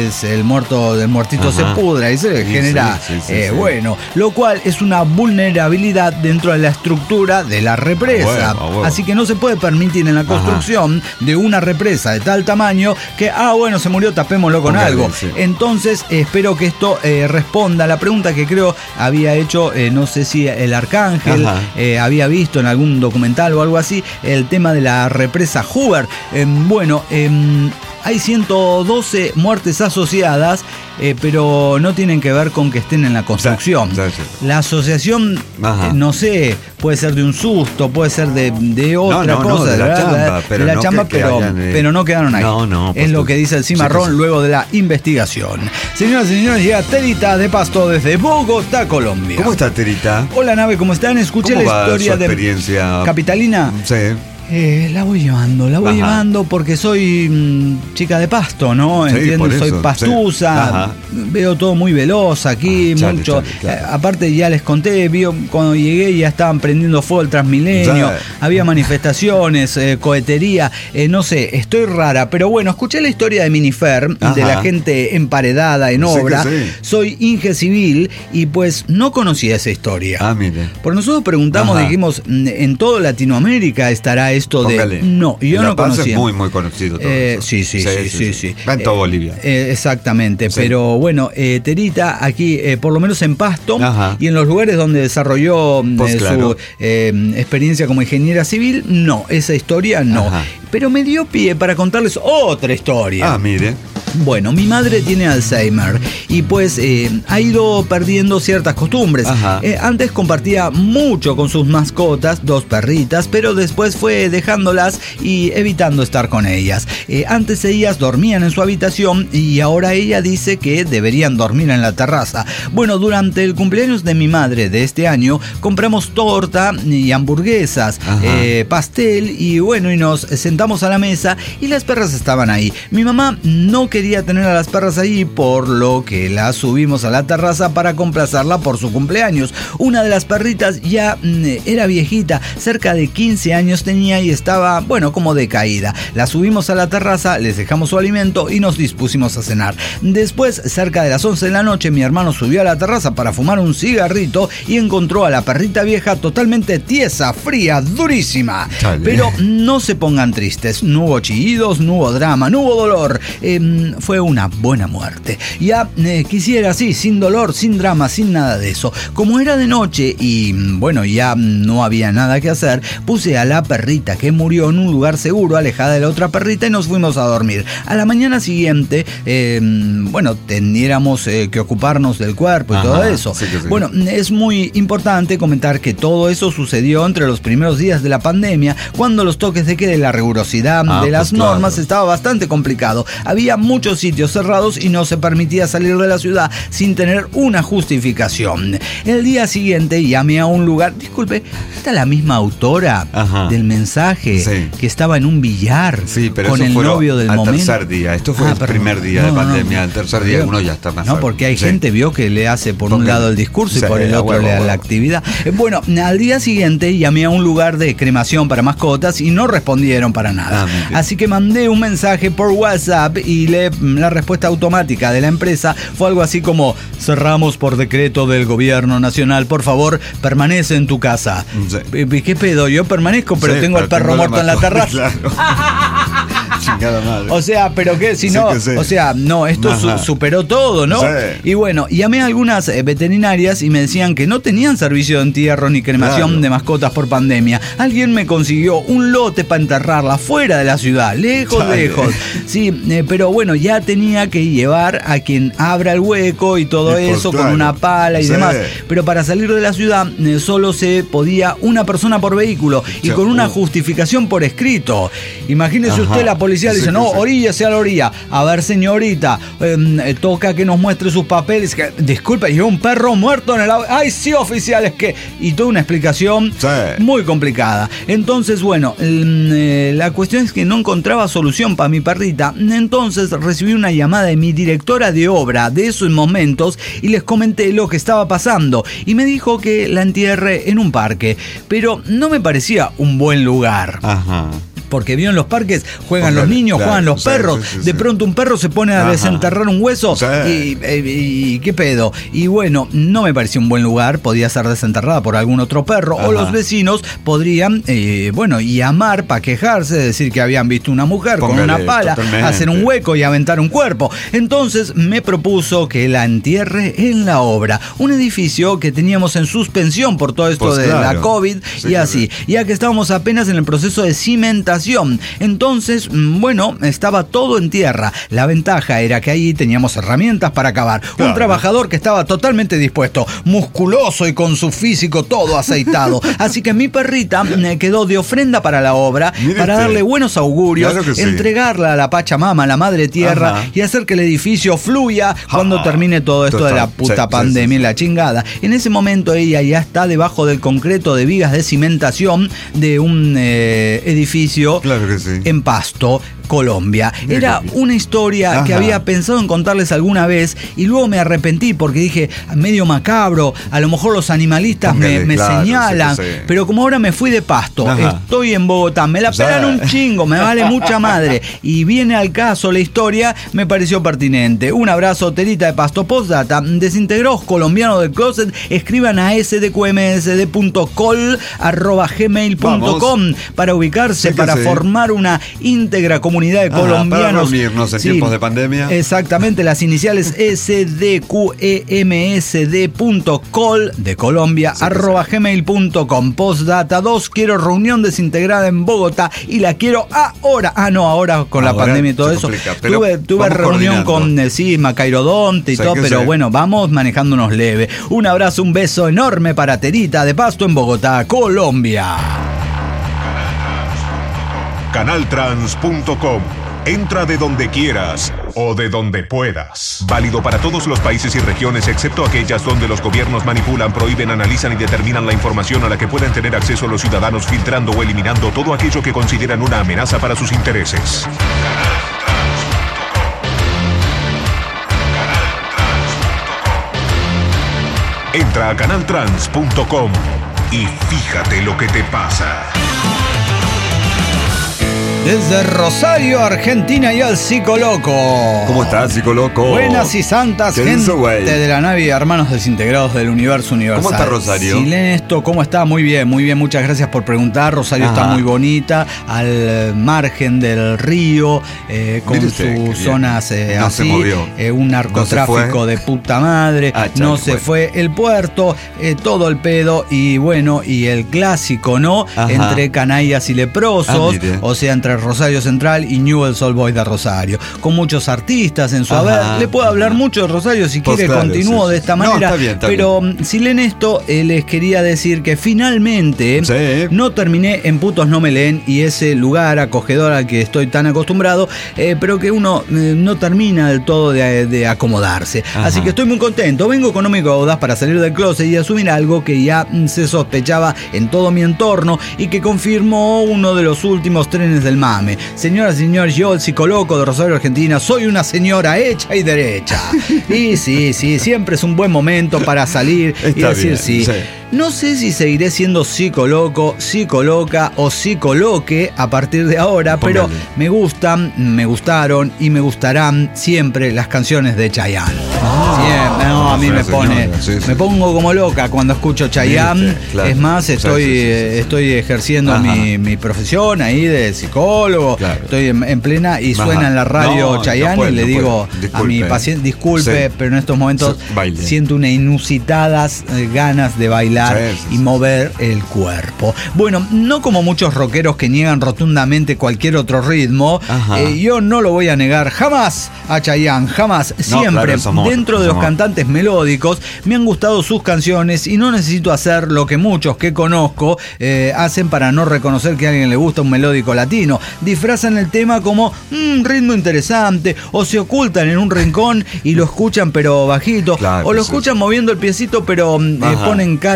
es el muerto del muertito Ajá. se pudra y se Sí, genera, sí, sí, sí, eh, sí. bueno, lo cual es una vulnerabilidad dentro de la estructura de la represa. A huevo, a huevo. Así que no se puede permitir en la construcción de una represa de tal tamaño que, ah, bueno, se murió, tapémoslo con Póngale, algo. sí. Entonces, eh, espero que esto eh, responda a la pregunta que creo había hecho, eh, no sé si el Arcángel Ajá. eh, había visto en algún documental o algo así, el tema de la represa Hoover. Eh, bueno, eh, hay ciento doce muertes asociadas, eh, pero no tienen que ver con que estén en la construcción. Sí, sí, sí. La asociación, Ajá. eh, no sé, puede ser de un susto, puede ser de, de otra no, no, cosa. de la ¿verdad? chamba, de pero la no chamba, que- que pero, hayan, eh, pero no quedaron ahí. no, no, es por lo tu- que dice el sí, cimarrón que sí. luego de la investigación. Señoras y señores, llega Terita de Pasto desde Bogotá, Colombia. ¿Cómo está, Terita? Hola, nave, ¿cómo están? Escuché ¿Cómo la va historia su de experiencia? Capitalina. Sí. Eh, la voy llevando, la voy Ajá. llevando porque soy mm, chica de Pasto, ¿no? Sí, ¿Entiendes? por Soy eso, pastusa, sí. Ajá. veo todo muy veloz aquí, Ah, chale, mucho. chale, claro. Eh, aparte ya les conté, vio, cuando llegué ya estaban prendiendo fuego el Transmilenio, Sí. había manifestaciones, eh, cohetería, eh, no sé, estoy rara, pero bueno, escuché la historia de Minifer, Ajá. de la gente emparedada en Sí que obra, sí. soy Inge Civil y pues no conocía esa historia. Ah, mire. Porque nosotros preguntamos, Ajá. dijimos, mm, en toda Latinoamérica estará esto Póngale. de... No, yo En La no Paz conocía. es muy, muy conocido todo Eh, eso. sí, sí, sí, sí, sí. Va en toda Eh, Bolivia. eh, exactamente, Sí. pero bueno, eh, Terita aquí, eh, por lo menos en Pasto, Ajá. y en los lugares donde desarrolló mm, Pues eh, claro. su eh, experiencia como ingeniera civil, no, esa historia no. Ajá. Pero me dio pie para contarles otra historia. Ah, mire. Bueno, mi madre tiene Alzheimer y pues eh, ha ido perdiendo ciertas costumbres. Ajá. Eh, antes compartía mucho con sus mascotas, dos perritas, pero después fue dejándolas y evitando estar con ellas. Eh, antes ellas dormían en su habitación y ahora ella dice que deberían dormir en la terraza. Bueno, durante el cumpleaños de mi madre de este año compramos torta y hamburguesas, Ajá. eh, pastel y bueno, y nos sentamos a la mesa y las perras estaban ahí. Mi mamá no quería tener a las perras ahí, por lo que las subimos a la terraza para complacerla por su cumpleaños. Una de las perritas ya mm, era viejita, cerca de quince años tenía y estaba, bueno, como decaída. La subimos a la terraza, les dejamos su alimento y nos dispusimos a cenar. Después, cerca de las once de la noche, mi hermano subió a la terraza para fumar un cigarrito y encontró a la perrita vieja totalmente tiesa, fría, durísima. Chale. Pero no se pongan tristes, no hubo chillidos, no hubo drama, no hubo dolor. Eh, fue una buena muerte. Ya eh, quisiera así, sin dolor, sin drama, sin nada de eso. Como era de noche y bueno, ya no había nada que hacer, puse a la perrita que murió en un lugar seguro, alejada de la otra perrita, y nos fuimos a dormir. A la mañana siguiente, eh, bueno, tendríamos eh, que ocuparnos del cuerpo y Ajá, todo eso. sí que sí. Bueno, es muy importante comentar que todo eso sucedió entre los primeros días de la pandemia, cuando los toques de queda y la rigurosidad Ah, de las pues claro. normas estaba bastante complicado. Había muchos sitios cerrados y no se permitía salir de la ciudad sin tener una justificación. El día siguiente llamé a un lugar, disculpe, ¿está la misma autora Ajá. del mensaje Sí. que estaba en un billar Sí, pero con eso el fue novio del al momento? tercer día. Esto fue Ah, el perdón. primer día No, de no, no. pandemia. El tercer día Veo- uno ya está más No, fuerte. porque hay Sí. gente, vio, que le hace por un Porque- lado el discurso y Sí, por el a otro huevo, le da huevo. la actividad. Eh, Bueno, al día siguiente llamé a un lugar de cremación para mascotas y no respondieron para nada. Ah, mira. Así que mandé un mensaje por WhatsApp y le, la respuesta automática de la empresa fue algo así como: cerramos por decreto del gobierno nacional, por favor, permanece en tu casa. Sí. ¿Y ¿Qué pedo? Yo permanezco, pero Sí, tengo al perro tengo muerto en la mascota, terraza. Claro. Chingada madre. O sea, pero qué, si Sí no, que sí. o sea, no, esto su- Ajá. superó todo, ¿no? Sí. Y bueno, llamé a algunas eh, veterinarias y me decían que no tenían servicio de entierro ni cremación Claro. de mascotas por pandemia. Alguien me consiguió un lote para enterrarla fuera de la ciudad, lejos, Chale. lejos. Sí, eh, pero bueno, ya tenía que llevar a quien abra el hueco y todo Y pues, eso claro. con una pala y Sí. demás. Pero para salir de la ciudad eh, solo se podía una persona por vehículo y Sí. con una Uh. justificación por escrito. Imagínese Ajá. usted, la policía le Sí dice: que no, sí. oríllese a la orilla. A ver, señorita, eh, toca que nos muestre sus papeles. Que, disculpe, y un perro muerto en el auto. Ay, sí, oficial, es que... Y toda una explicación Sí. muy complicada. Entonces, bueno, mm, eh, la cuestión es que no encontraba solución para mi perrita. Entonces recibí una llamada de mi directora de obra de esos momentos y les comenté lo que estaba pasando. Y me dijo que la entierre en un parque. Pero no me parecía un buen lugar. Ajá. Porque vio en los parques, juegan Póngale, los niños, claro, juegan los sí, perros. sí, sí, de sí. pronto un perro se pone a Ajá. desenterrar un hueso. Sí. Y, y, y qué pedo. Y bueno, no me pareció un buen lugar. Podía ser desenterrada por algún otro perro. Ajá. O los vecinos podrían, eh, bueno, llamar para quejarse, decir que habían visto una mujer Póngale, con una pala, totalmente. hacer un hueco y aventar un cuerpo. Entonces me propuso que la entierre en la obra. Un edificio que teníamos en suspensión por todo esto Pues de claro. la COVID Sí, y claro. así. Ya que estábamos apenas en el proceso de cimentación. Entonces, mm, bueno, estaba todo en tierra. La ventaja era que ahí teníamos herramientas para acabar. Claro. Un trabajador que estaba totalmente dispuesto, musculoso y con su físico todo aceitado. Así que mi perrita me quedó de ofrenda para la obra, Mire para usted. darle buenos augurios, Claro que sí. entregarla a la Pachamama, a la Madre Tierra, Ajá. y hacer que el edificio fluya cuando Ah, termine todo esto total. de la puta Sí, sí, pandemia sí, y sí. la chingada. En ese momento ella ya está debajo del concreto de vigas de cimentación de un eh, edificio Claro que sí. en Pasto, Colombia. Mira Era qué bien. una historia Ajá. que había pensado en contarles alguna vez y luego me arrepentí porque dije, medio macabro, a lo mejor los animalistas me, Póngale, me claro, señalan, sí que sí. pero como ahora me fui de Pasto, Ajá. estoy en Bogotá, me la O sea. pelan un chingo, me vale mucha madre y viene al caso la historia, me pareció pertinente. Un abrazo, Terita de Pasto. Postdata, desintegrados colombianos del closet, escriban a s d q m s d punto col arroba gmail punto com para ubicarse, Sí que para sí. formar una íntegra comunidad de Ajá, colombianos. para reunirnos en tiempos de pandemia. Exactamente, las iniciales s d q e m s d punto col de Colombia, que arroba gmail punto com. Postdata dos, quiero reunión desintegrada en Bogotá y la quiero ahora. Ah, no, ahora con la Ahora pandemia y todo se eso. complica, pero Tuve, tuve vamos reunión coordinando. con, eh, sí, Macairodonte y Sí todo, que pero sí. bueno, vamos manejándonos leve. Un abrazo, un beso enorme para Terita de Pasto en Bogotá, Colombia. Canaltrans punto com. Entra de donde quieras o de donde puedas. Válido para todos los países y regiones, excepto aquellas donde los gobiernos manipulan, prohíben, analizan y determinan la información a la que pueden tener acceso los ciudadanos, filtrando o eliminando todo aquello que consideran una amenaza para sus intereses. Entra a canaltrans punto com y fíjate lo que te pasa. Desde Rosario, Argentina, y al Psicoloco. ¿Cómo estás, psicoloco? Buenas y santas, ¿Qué gente hizo, güey? de la nave, hermanos desintegrados del universo universal. ¿Cómo está Rosario? Silesto, ¿cómo está? Muy bien, muy bien, muchas gracias por preguntar. Rosario Ajá. está muy bonita, al margen del río, eh, con Mire usted, qué sus bien. zonas eh, No así, se movió. eh, un narcotráfico No se fue. de puta madre, Ah, chale, no se bueno. fue el puerto, eh, todo el pedo, y bueno, y el clásico, ¿no? Ajá. Entre canallas y leprosos, Ah, mire. o sea, entre Rosario Central y Newell's Old Boys de Rosario, con muchos artistas en su Ajá, haber. Le puedo hablar ajá. mucho de Rosario si Pues quiere, claro, continúo sí, de sí. esta No, manera. está bien, está pero mm, si leen esto, eh, les quería decir que finalmente Sí. no terminé en Putos No Me Leen y ese lugar acogedor al que estoy tan acostumbrado, eh, pero que uno eh, no termina del todo de, de acomodarse. Ajá. Así que estoy muy contento. Vengo económico audaz para salir del closet y asumir algo que ya mm, se sospechaba en todo mi entorno y que confirmó uno de los últimos trenes del mame. Señoras y señores, yo, el psicoloco de Rosario, Argentina, soy una señora hecha y derecha. Y sí, sí, siempre es un buen momento para salir y Está decir bien, sí. sí. No sé si seguiré siendo psicoloco, psicoloca o psicoloque a partir de ahora, pero Póngale. me gustan, me gustaron y me gustarán siempre las canciones de Chayanne. Siempre, no, a mí una me pone, señora, sí, sí. me pongo como loca cuando escucho Chayanne. Viste, claro. Es más, estoy, Sí, sí, sí, sí. eh, estoy ejerciendo Ajá. mi, mi profesión ahí de psicólogo. Claro. Estoy en, en plena y Ajá. suena en la radio No, Chayanne no puede, y le no digo puede. a mi Disculpe. paciente, disculpe, Sí. pero en estos momentos Sí, baile. siento una inusitadas eh, ganas de bailar Sí, sí, y sí. mover el cuerpo. Bueno, no como muchos rockeros que niegan rotundamente cualquier otro ritmo, Ajá. eh, yo no lo voy a negar jamás a Chayanne, jamás. Siempre, claro, es amor, dentro de es los amor. cantantes melódicos, me han gustado sus canciones y no necesito hacer lo que muchos que conozco eh, hacen para no reconocer que a alguien le gusta un melódico latino. Disfrazan el tema como un ritmo interesante, o se ocultan en un rincón y lo escuchan pero bajito, Claro, o lo sí, escuchan moviendo el piecito pero mm, eh, Ajá. ponen cara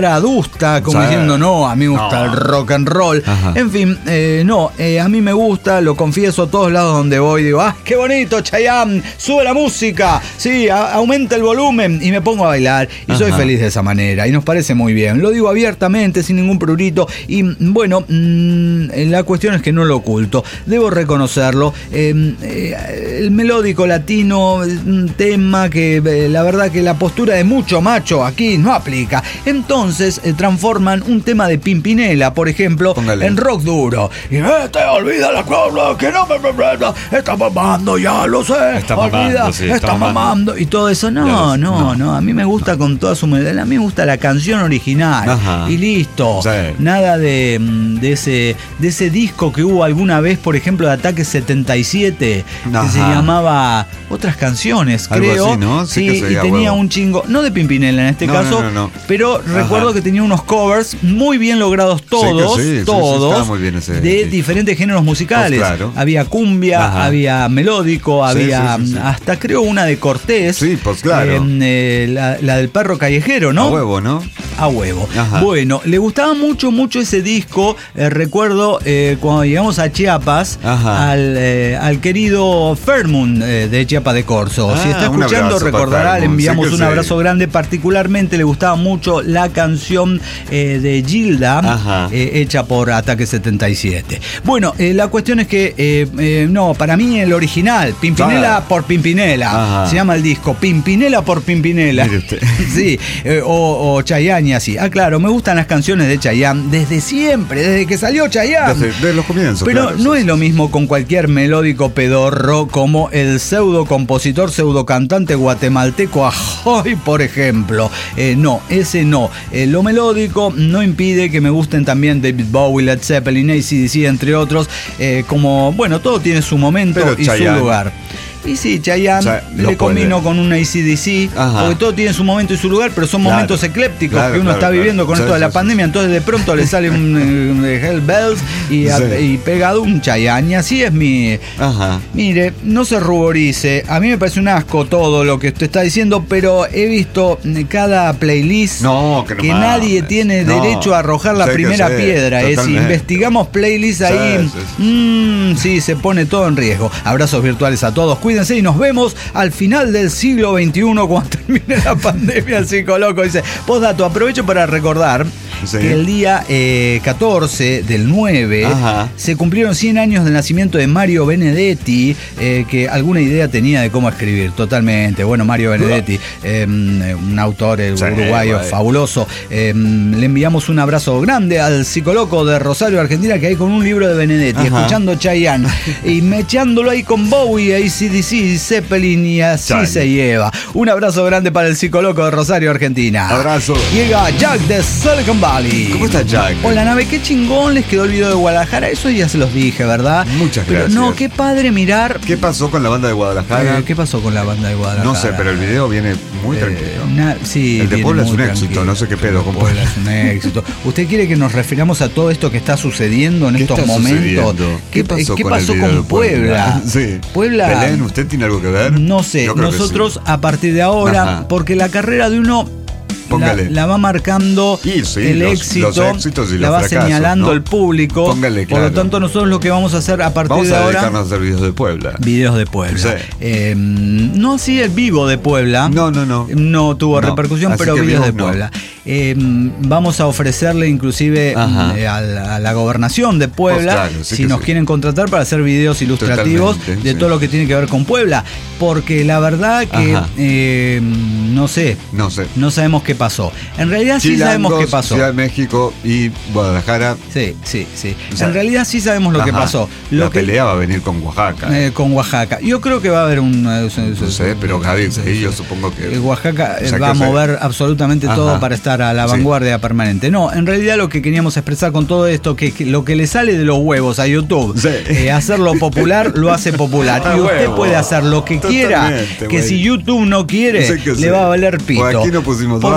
cara adusta, como Sí. diciendo, no, a mí me gusta No. el rock and roll. Ajá. En fin, eh, no, eh, a mí me gusta, lo confieso, a todos lados donde voy, digo, ¡ah, qué bonito, Chayanne! ¡Sube la música! Sí, a- aumenta el volumen y me pongo a bailar. Y soy Ajá. feliz de esa manera y nos parece muy bien. Lo digo abiertamente, sin ningún prurito. Y bueno, mmm, la cuestión es que no lo oculto. Debo reconocerlo. Eh, eh, el melódico latino es un tema que eh, la verdad que la postura de mucho macho aquí no aplica. Entonces eh, transforman un tema de Pimpinela, por ejemplo, Póngale. en rock duro. Y eh, te olvida la cosa que no me está mamando, ya lo sé. Está mamando, Olvida, sí, está, está mamando. mamando. Y todo eso. Ya No, lo sé. no, No. no. A mí me gusta con toda su melodía. A mí me gusta la canción original. Ajá. Y listo. Sí. Nada de, mm, de ese de ese disco que hubo alguna vez, por ejemplo, de Ataque setenta y siete, que Ajá. se llamaba Otras Canciones, Algo creo. así, ¿no? Sí Sí, que se y veía tenía huevo. un chingo, no de Pimpinela en este No, caso, no, no, no. pero recuerdo que tenía unos covers muy bien logrados todos, sí, sí, sí, todos, estaba muy bien ese de disco. diferentes géneros musicales. Pues claro. Había cumbia, Ajá. había melódico, Sí, había sí, sí, sí. hasta creo una de Cortés. Sí, pues claro. eh, eh, la, la del perro callejero, ¿no? A huevo, ¿no? A huevo. Ajá. Bueno, le gustaba mucho, mucho ese disco. Eh, recuerdo eh, cuando llegamos a Chiapas, Ajá. al, eh, al querido Fermund eh, de Chiapas de Corzo. Ah, si está un escuchando, abrazo para recordará, le Fermund, enviamos sí que un sí. abrazo grande. Particularmente le gustaba mucho la canción eh, de Gilda, Ajá. eh, hecha por Ataque setenta y siete. Bueno, eh, la cuestión es que, eh, eh, no, para mí el original, Pimpinela Ah. por Pimpinela, Ajá. se llama el disco, Pimpinela por Pimpinela. Mire usted. Sí, eh, o, o Chayanne y así. Ah, claro, me gustan las canciones de Chayanne desde siempre, desde que salió Chayanne. Desde, desde los comienzos. Pero claro, no sí, es lo mismo con cualquier melódico pedorro como el pseudo compositor, pseudo cantante guatemalteco Ajoy, por ejemplo. Eh, no, ese no. Eh, lo melódico no impide que me gusten también David Bowie, Led Zeppelin, A C D C, entre otros. Eh, como, bueno, todo tiene su momento Pero y Chayanne. su lugar. Y sí, Chayanne O sea, lo le combino puede. con un A C D C, Ajá. porque todo tiene su momento y su lugar, pero son Claro. momentos eclépticos Claro, que uno claro, está claro. viviendo con Sí, esto de la sí, sí. pandemia, entonces de pronto le sale un eh, Hell Bells y, a- Sí. y pegado un Chayanne. Y así es mi... Ajá. Mire, no se ruborice, a mí me parece un asco todo lo que usted está diciendo, pero he visto cada playlist No, que no que mames. nadie tiene No. derecho a arrojar la Sé que primera sí, piedra. Es, si totalmente. investigamos playlists ahí, Sí, sí, mmm, sí, se pone todo en riesgo. Abrazos virtuales a todos, cuídense y nos vemos al final del siglo veintiuno cuando termine la pandemia. El Psicoloco dice, postdato, aprovecho para recordar Sí. que el día eh, catorce del nueve Ajá. se cumplieron cien años del nacimiento de Mario Benedetti, eh, que alguna idea tenía de cómo escribir, totalmente. Bueno, Mario Benedetti, eh, un autor el Sí, uruguayo güey. fabuloso. Eh, le enviamos un abrazo grande al Psicoloco de Rosario, Argentina, que hay con un libro de Benedetti, Ajá. escuchando Chayanne y mechándolo ahí con Bowie, A C D C, Zeppelin y así Chayanne. se lleva. Un abrazo grande para el Psicoloco de Rosario, Argentina. Abrazo. Llega Jack de Silicon Valley. ¿Cómo está Jack? Hola, nave, qué chingón les quedó el video de Guadalajara. Eso ya se los dije, ¿verdad? Muchas Pero gracias. no, qué padre mirar. ¿Qué pasó con la banda de Guadalajara? Eh, ¿Qué pasó con la banda de Guadalajara? No sé, pero el video viene muy Eh, tranquilo. na- sí, El de viene Puebla es muy un éxito, tranquilo. no sé qué pedo El con de Puebla Puebla. es un éxito. ¿Usted quiere que nos refiramos a todo esto que está sucediendo en ¿Qué estos está momentos? sucediendo? ¿Qué pasó qué con el pasó video con de Puebla? Puebla? Sí. Puebla. Belén, ¿usted tiene algo que ver? No sé, Yo creo que nosotros sí. a partir de ahora, Ajá. porque la carrera de uno la, Póngale. la va marcando Y sí, el los- éxito, los éxitos y la los va fracasos, señalando ¿no? el público. Póngale, Por lo claro. tanto, nosotros lo que vamos a hacer a partir Vamos de a ahora, dedicarnos a hacer videos de Puebla. videos de Puebla. Sí. Eh, no así el vivo de Puebla. No, no, no. No tuvo No, repercusión, así pero que videos de vivos no. Puebla. Eh, vamos a ofrecerle inclusive Ajá. eh, a, la, a la gobernación de Puebla, Oh, claro, sí si que nos sí. quieren contratar para hacer videos ilustrativos Totalmente, de sí. todo lo que tiene que ver con Puebla. Porque la verdad que Ajá. eh, no sé, No sé. no sabemos qué pasó. En realidad sí sabemos Chilangos, qué pasó. Ciudad de México y Guadalajara. Sí, sí, sí. O sea, en realidad sí sabemos lo que Ajá. pasó. Lo La que, pelea va a venir con Oaxaca. eh, con Oaxaca. Yo creo que va a haber un... eh, no sé, pero Gaby, sí, yo supongo que. Eh, Oaxaca eh, O sea, va a que, o sea, mover absolutamente ajá. todo para estar a la Sí. vanguardia permanente. No, en realidad lo que queríamos expresar con todo esto, que, que lo que le sale de los huevos a YouTube, Sí. eh, hacerlo popular, lo hace popular. A Y usted huevo. puede hacer lo que quiera, Totalmente, que güey. si YouTube no quiere, Sí que le sí. va a valer pito. Pues aquí no pusimos Por lo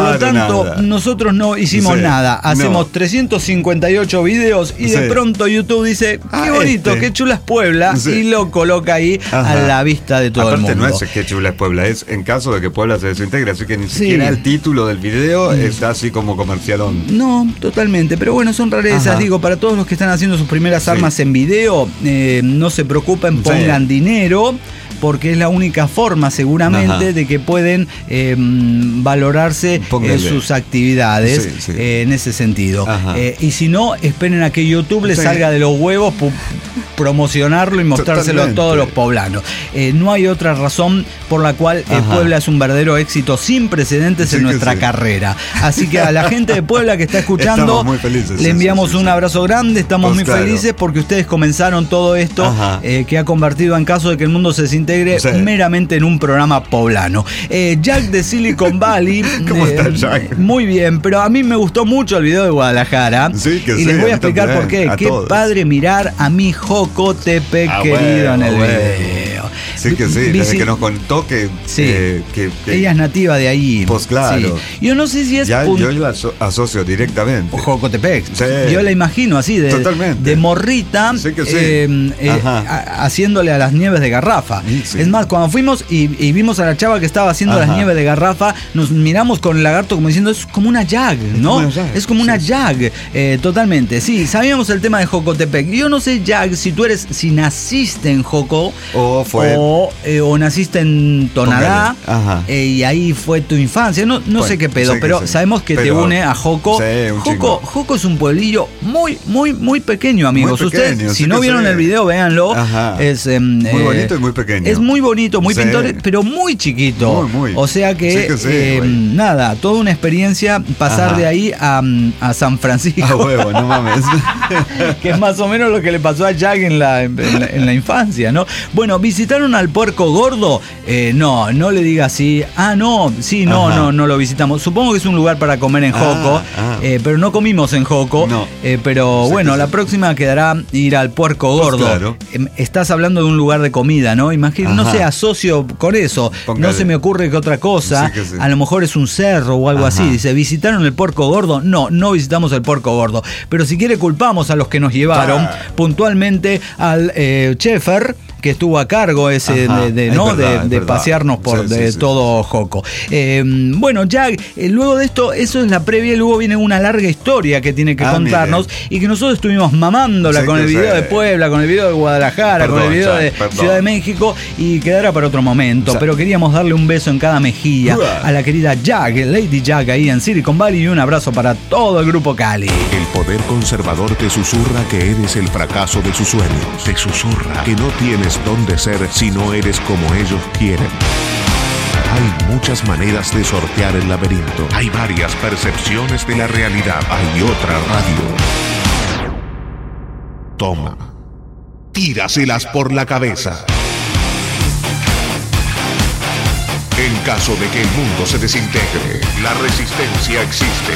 grabaron Por lo tanto, nada. nosotros no hicimos Sí, nada. Hacemos no. trescientos cincuenta y ocho videos y de Sí. pronto YouTube dice, qué Ah, bonito, este. qué chula es Puebla, Sí. y lo coloca ahí Ajá. a la vista de todo Aparte el mundo. no es que chula es Puebla, es en caso de que Puebla se desintegre, así que ni Sí. siquiera el título del video está así como comercialón. No, totalmente, pero bueno, son rarezas, Ajá. digo, para todos los que están haciendo sus primeras Sí. armas en video, eh, no se preocupen, Sí. pongan dinero, porque es la única forma seguramente Ajá. de que pueden eh, valorarse eh, Póngale. sus actividades Sí, sí. eh, en ese sentido. Ajá. Eh, y si no, esperen a que YouTube les Sí. salga de los huevos pu- promocionarlo y mostrárselo Totalmente. a todos los poblanos. Eh, no hay otra razón por la cual eh, Ajá. Puebla es un verdadero éxito sin precedentes Sí en que nuestra sí. carrera. Así que a la gente de Puebla que está escuchando, Estamos muy felices, le sí, enviamos sí, sí, un sí. abrazo grande, estamos Pues muy claro. felices porque ustedes comenzaron todo esto Ajá. eh, que ha convertido en caso de que el mundo se desintegre Sí. meramente en un programa poblano. Eh, Jack de Silicon Valley. ¿Cómo eh, está Jack? Muy bien, pero a mí me gustó mucho el video de Guadalajara. Sí, que y sí, les voy a a mí explicar también, por qué. a Qué todos. padre mirar a mi Jocotepec Ah, querido en el bueno, video. Sí que sí, Visi- desde que nos contó que... Sí. eh, que, que- Ella es nativa de ahí. Pues claro. Sí. Yo no sé si es ya pun- yo la aso- asocio directamente. Jocotepec. Sí. Yo la imagino así, de, Totalmente. de morrita, Sí que sí. eh, eh, Ajá. a- haciéndole a las nieves de garrafa. Sí, sí. Es más, cuando fuimos y, y vimos a la chava que estaba haciendo Ajá. las nieves de garrafa, nos miramos con el lagarto como diciendo, es como una jag, ¿no? como una jag, Es como sí, una sí. jag. Eh, totalmente, sí, sabíamos el tema de Jocotepec. Yo no sé, Jag, si tú eres, si naciste en Joco O fue... o, eh, o naciste en Tonalá, Póngale. Ajá. eh, y ahí fue tu infancia. No, no Bueno, sé qué pedo, sé que pero sí. sabemos que te Pero- une a Joco. Sí, un Joco, chingo. Joco es un pueblillo muy, muy, muy pequeño, amigos. Muy pequeño, Ustedes, si sí no que vieron sí. el video, véanlo. Ajá. Es em, Muy eh, bonito y muy pequeño. Es muy bonito, muy Sí. pintoresco, pero muy chiquito. Muy, muy. O sea que, Sí que sí, eh, güey. nada, toda una experiencia pasar Ajá. de ahí a, a San Francisco. A huevo, no mames. Que es más o menos lo que le pasó a Jack en la, en la, en la infancia, ¿no? Bueno, ¿visitaron al Puerco Gordo? Eh, no, no le diga así. Ah, no, sí, no, Ajá. no, no lo visitamos. Supongo que es un lugar para comer en Ah, Joco, ah. eh, pero no comimos en Joco. No. Eh, pero Sí bueno, que la sí. próxima quedará ir al Puerco Pues Gordo. claro. Em, Estás hablando de un lugar de comida, ¿no? Imagino, no Ajá. sé, asocio con eso. Póngale. No se me ocurre que otra cosa. Sí que sí. A lo mejor es un cerro o algo Ajá. así. Dice, ¿visitaron el Puerco Gordo? No, no visitamos el Puerco Gordo. Pero si quiere culpamos a los que nos llevaron, Ah. puntualmente al eh, Chefer, que estuvo a cargo ese Ajá, de, de, es ¿no? verdad, de, es de verdad. pasearnos por Sí, de sí, sí, todo Joco. Eh, bueno, Jack, eh, luego de esto, eso es la previa y luego viene una larga historia que tiene que Ah, contarnos y que nosotros estuvimos mamándola Sí con que el video sí. de Puebla, con el video de Guadalajara, con el Perdón, video Jack, de perdón. Ciudad de México y quedará para otro momento. Jack. Pero queríamos darle un beso en cada mejilla Uah. a la querida Jack, Lady Jack ahí en Silicon Valley, y un abrazo para todo el grupo Cali. El poder conservador te susurra que eres el fracaso de sus sueños. Te susurra que no tienes dónde ser si no eres como ellos quieren. Hay muchas maneras de sortear el laberinto. Hay varias percepciones de la realidad. Hay otra radio. Toma. Tíraselas por la cabeza. En caso de que el mundo se desintegre, la resistencia existe.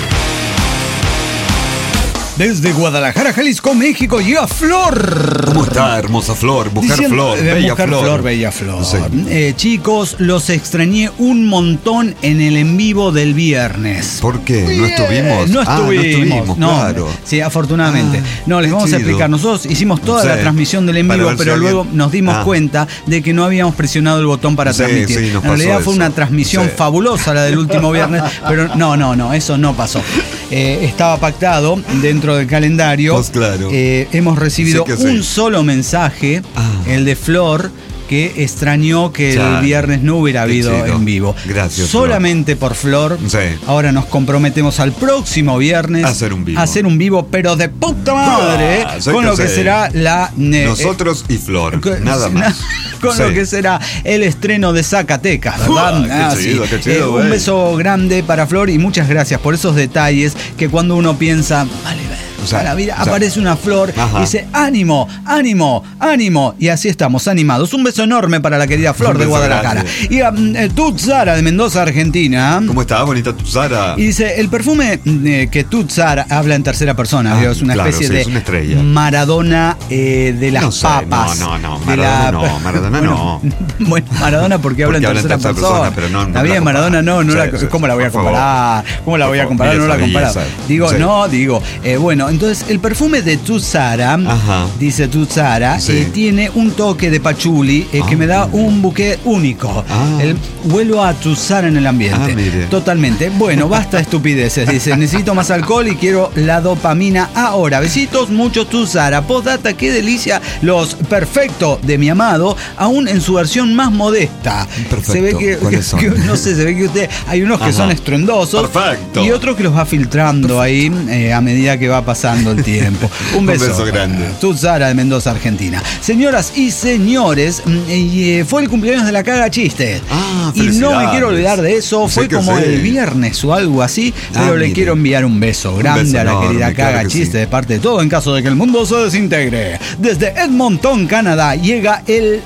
Desde Guadalajara, Jalisco, México, llega Flor. ¿Cómo está, hermosa Flor? Mujer Diciendo- Flor, eh, bella mujer Flor. Flor, bella Flor. Sí. Eh, chicos, los extrañé un montón en el en vivo del viernes. ¿Por qué? ¿No Eh, estuvimos? No Ah, no estuvimos. estuvimos, no, claro. Sí, afortunadamente. Ah, no, les qué vamos a chido. explicar. Nosotros hicimos toda Sí. la transmisión del en Para vivo, ver si pero alguien- luego nos dimos Ah. cuenta de que no habíamos presionado el botón para Sí, transmitir. sí, nos en pasó realidad fue eso. una transmisión Sí. fabulosa la del último viernes, pero no, no, no, eso no pasó. Eh, estaba pactado dentro del calendario. Pues claro. Eh, hemos recibido Sí que sí. un solo mensaje, Ah. el de Flor, que extrañó que Ya. el viernes no hubiera Qué habido chido. en vivo. Gracias, Solamente por Flor. Sí. Ahora nos comprometemos al próximo viernes A hacer un vivo. a hacer un vivo, pero de puta madre, Ah, sí con que lo que sí. será la eh, Nosotros y Flor, eh, nada más. con Sí. lo que será el estreno de Zacatecas, ¿verdad? Uah, qué chido, qué chido, Eh, un güey. beso grande para Flor y muchas gracias por esos detalles que cuando uno piensa, vale, ver. O sea, a la vida, o sea, aparece una flor, ajá. dice ánimo, ánimo, ánimo. Y así estamos, animados. Un beso enorme para la querida Flor Un de beso Guadalajara. grande. Y um, eh, Tut Sara de Mendoza, Argentina. ¿Cómo está, bonita tu Sara? Y dice, el perfume eh, que Tut Sara habla en tercera persona, Ah, ¿vio? Es una claro, especie sí, de es una estrella. Maradona eh, de las No sé, papas. no, no, no, de Maradona la- no, Maradona bueno, no. Bueno, Maradona porque habla en Porque tercera, habla en tercera persona. persona, pero no- no Está la bien, compara. Maradona no, no Sí, la, sí, ¿cómo la voy a por favor. comparar? ¿Cómo la Por voy a favor, comparar? No la mire esa comparar. belleza. Digo, Sí. no, digo, eh, bueno, entonces el perfume de Tut Sara, Ajá. dice Tut Sara, Sí. eh, tiene un toque de pachuli eh, Ah, que me da mire. un buque único. Ah. El, vuelvo a Tut Sara en el ambiente. Ah, mire. Totalmente. Bueno, basta estupideces. Dice, necesito más alcohol y quiero la dopamina ahora. Besitos, muchos Tut Sara. Postdata, qué delicia los Perfecto de mi amado, aún en su versión más modesta. Perfecto. Se ve que, ¿Cuáles son? que- no sé, se ve que usted, hay unos que Ajá. son estruendosos. Perfecto. Y otros que los va filtrando ahí eh, a medida que va pasando el tiempo. Un Un beso. beso grande. Tut Sara de Mendoza, Argentina. Señoras y señores, mm, y, eh, fue el cumpleaños de la Caga Chiste. Ah, y no me felicidades. quiero olvidar de eso. Sé Fue que como sí. el viernes o algo así. Ah, Pero le mire. quiero enviar un beso grande beso a la enorme, querida claro Caga que Chiste sí. de parte de todo en caso de que el mundo se desintegre. Desde Edmonton, Canadá, llega el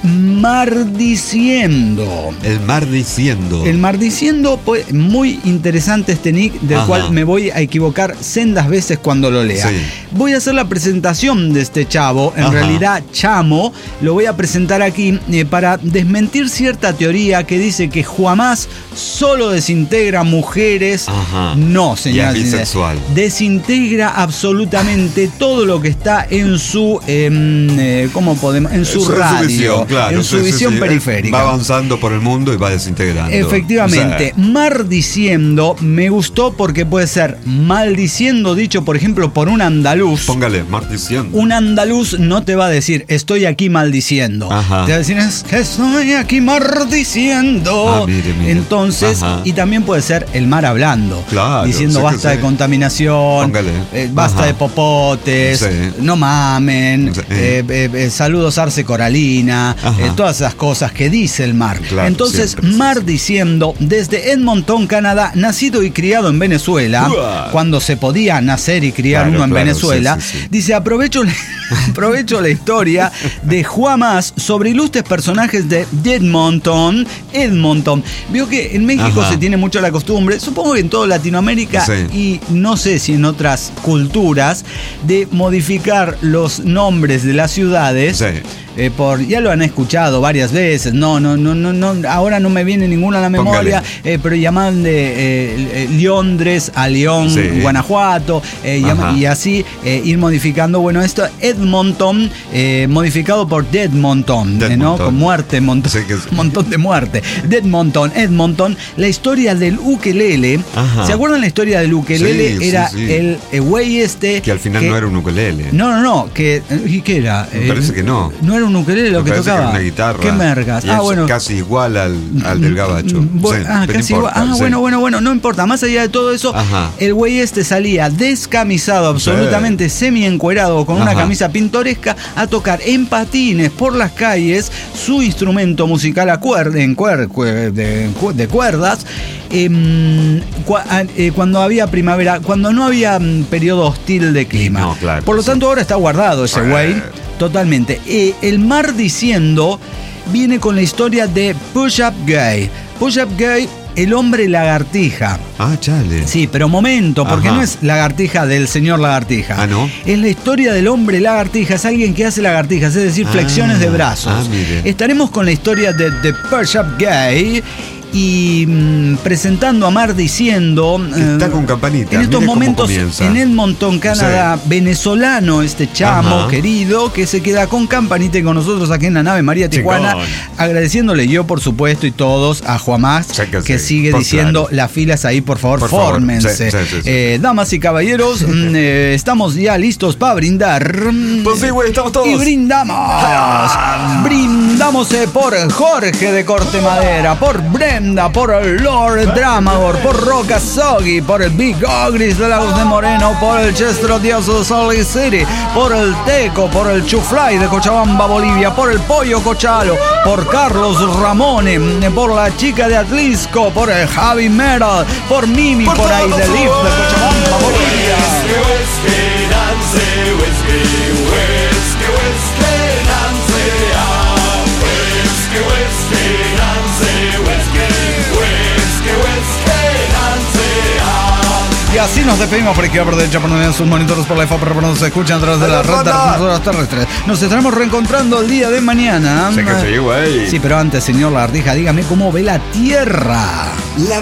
Mardiciendo. El mar diciendo. El Mardiciendo, pues, muy interesante este nick, del Ajá. cual me voy a equivocar sendas veces cuando lo lea. Sí. Voy a hacer la presentación de este chavo, en Ajá. realidad chamo, lo voy a presentar aquí eh, para desmentir cierta teoría que dice que jamás solo desintegra mujeres. Ajá. No, Y señora. es bisexual. Desintegra absolutamente todo lo que está en su, em, eh, ¿cómo podemos? En su Eso es radio, visión, claro. en su Sí, sí, visión sí. periférica. Va avanzando por el mundo y va desintegrando. Efectivamente, O sea, mardiciendo me gustó porque puede ser maldiciendo dicho, por ejemplo, por un andaluz. póngale, mar diciendo. Un andaluz no te va a decir estoy aquí maldiciendo. Ajá. Te va a decir es que estoy aquí maldiciendo. Ah, mire, mire. Entonces, Ajá. y también puede ser el mar hablando. Claro, diciendo sé que basta sí. de contaminación, Póngale. eh, basta Ajá. de popotes, Sí. no mamen, Sí. eh, eh, eh, saludos Arce Coralina, Ajá. eh, todas esas cosas que dice el mar. Claro, Entonces, siempre, sí, mar sí. diciendo desde Edmonton, Canadá, nacido y criado en Venezuela, Uah. cuando se podía nacer y criar Claro, uno en claro, Venezuela, sí, sí, sí. dice, aprovecho la, aprovecho la historia de Juamas sobre ilustres personajes de Edmonton, Edmonton. Vio que en México Ajá. se tiene mucho la costumbre, supongo que en toda Latinoamérica Sí. y no sé si en otras culturas, de modificar los nombres de las ciudades. Sí. Eh, por, ya lo han escuchado varias veces, no, no, no, no, no, ahora no me viene ninguna a la memoria, eh, pero llaman de eh, eh, Londres a León, Sí. Guanajuato, eh, llama- Ajá. y así eh, ir modificando. Bueno, esto Edmonton, eh, modificado por Deadmonton, eh, ¿no? Deadmonton. Con muerte, montón, Sí, que es- montón de muerte. Deadmonton, Edmonton, la historia del ukelele. Ajá. ¿Se acuerdan la historia del ukelele? Sí, sí, Era sí. el eh, güey este. Que al final que- no era un ukelele. No, no, no, que. ¿Y qué era? Me parece que no. No era un ukelele lo Me que parece tocaba. era una guitarra. Qué mergas. Y Ah, es bueno. casi igual al, al del gabacho. Mm, bu- Sí, ah, pero casi no igual. importa, Ah, sí. bueno, bueno, bueno, no importa. Más allá de todo eso, Ajá. el güey este salía descamisado, absolutamente semi-encuerado, con una Ajá. camisa pintoresca, a tocar en patines por las calles su instrumento musical a cuer- en cuer- cuer- de, cu- de cuerdas. em, cua- a- eh, cuando había primavera, cuando no había mm, periodo hostil de clima. No, claro, por lo sí. tanto, ahora está guardado ese Sí. güey. Totalmente. Eh, el mar diciendo viene con la historia de Push Up Gay. Push Up Gay, el hombre lagartija. Ah, chale. Sí, pero momento, porque Ajá. no es lagartija del señor lagartija. Ah, ¿no? Es la historia del hombre lagartija, es alguien que hace lagartijas, es decir, Ah, flexiones de brazos. ah, mire. Estaremos con la historia de The Push Up Gay y mm, presentando a Mar diciendo... Está eh, con campanita. En estos mire cómo momentos comienza. en Edmonton, Canadá, venezolano este chamo Ajá. querido que se queda con campanita y con nosotros aquí en la nave María Tijuana, Chingón. agradeciéndole yo por supuesto y todos a Juamás Sí, que que sí. sigue Por diciendo claro. las filas ahí, por favor, Por favor. fórmense. Sí, sí, sí, sí. Eh, damas y caballeros, mm, eh, estamos ya listos para brindar. Pues sí, güey, estamos todos. Y brindamos. Brindamos eh, por Jorge de Corte Madera, por Brenda, por el Lord Dramagor, por Roca Soggy, por el Big Ogris de Lagos de Moreno, por el Chestro Dioso de Salt Lake City, por el Teco, por el Chuflay de Cochabamba, Bolivia, por el Pollo Cochalo, por Carlos Ramone, por la chica de Atlisco, por el Javi Metal, por Mimi, por, ahí de Leaf de Cochabamba, Bolivia. nos despedimos por izquierda, por derecha, por donde sus monitores, por la F O P, pero no se escuchan a través de la red de las terrestres. Nos estaremos reencontrando el día de mañana. Sé que sí, güey. Sí, pero antes, señor Lagartija, dígame cómo ve la Tierra. La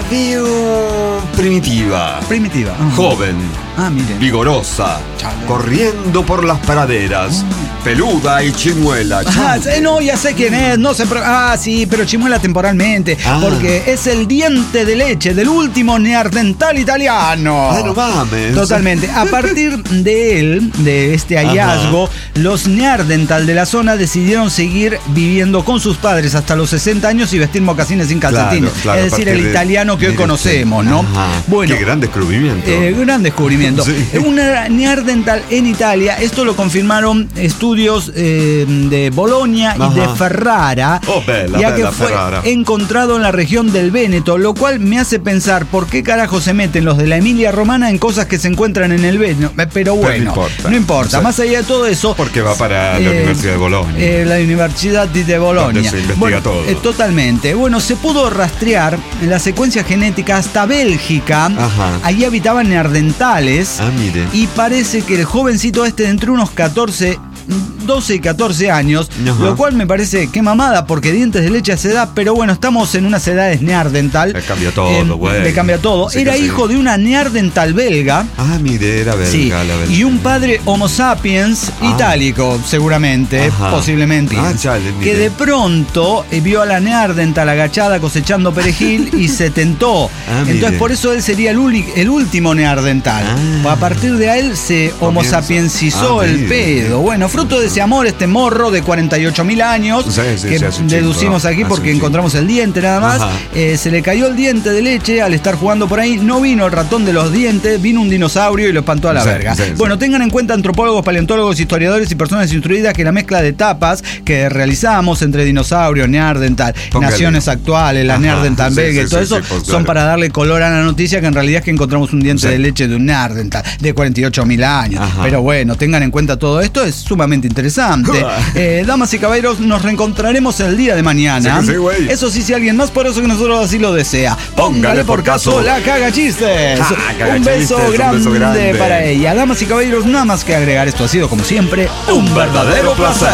veo primitiva. Primitiva. Ah. Joven. Ah, miren. Vigorosa. Chale. Corriendo por las praderas. Mm. Peluda y chimuela. Ah, no, ya sé quién es. No sé. Ah, sí, pero chimuela temporalmente. Ah. Porque es el diente de leche del último neandertal italiano. Ah, no mames. Totalmente. A partir de él, de este hallazgo, ajá, los neandertal de la zona decidieron seguir viviendo con sus padres hasta los sesenta años y vestir mocasines sin calcetines. Claro, claro, es decir, el italiano que hoy conocemos, ¿no? Ajá. Bueno, qué gran descubrimiento. Eh, gran descubrimiento. Sí. Una neandertal en Italia, esto lo confirmaron estudios eh, de Bolonia, ajá, y de Ferrara, oh, bella, ya bella que fue Ferrara. encontrado en la región del Véneto, lo cual me hace pensar por qué carajo se meten los de la Emilia Romana en cosas que se encuentran en el Véneto. Pero bueno, pero no importa. No importa. Sí. Más allá de todo eso, porque va para eh, la Universidad de Bolonia. Eh, la Universidad de Bolonia. Donde se investiga bueno, todo. Eh, totalmente. Bueno, se pudo rastrear en la secuencia genética hasta Bélgica. Ajá. Allí habitaban neandertales. Ah, mire. Y parece que el jovencito este de entre unos catorce, doce y catorce años, ajá, lo cual me parece que mamada porque dientes de leche a esa edad, pero bueno, estamos en unas edades neandertal. Le cambia todo, güey. Eh, le cambia todo. Sí, era hijo sí. de una neandertal belga. Ah, mire, era belga, sí, la belga. Y un padre homo sapiens ah. itálico, seguramente, ajá, posiblemente. Ah, chale, que de pronto eh, vio a la neandertal agachada cosechando perejil y se tentó. Ah, entonces por eso él sería el, uli- el último neandertal. Ah. A partir de él se homo sapiensizó ah, el mire. pedo. Bueno, fruto de ese amor, este morro de cuarenta y ocho mil años, sí, sí, que deducimos aquí porque encontramos el diente nada más, eh, se le cayó el diente de leche al estar jugando por ahí, no vino el ratón de los dientes, vino un dinosaurio y lo espantó a la sí, verga. Sí, sí. Bueno, tengan en cuenta antropólogos, paleontólogos, historiadores y personas instruidas que la mezcla de etapas que realizamos entre dinosaurios, neandertal, Póngale. naciones actuales, la neandertal sí, belga sí, y todo sí, eso, sí, pues, son claro. para darle color a la noticia que en realidad es que encontramos un diente sí. de leche de un neandertal de cuarenta y ocho mil años. Ajá. Pero bueno, tengan en cuenta todo esto, es sumamente interesante. eh, damas y caballeros, nos reencontraremos el día de mañana. Sí, sí, eso sí, si alguien más poderoso que nosotros así lo desea. Póngale por caso la caga chistes. Ah, caga un, beso chistes grande un beso grande para ella. Damas y caballeros, nada más que agregar, esto ha sido como siempre un verdadero placer.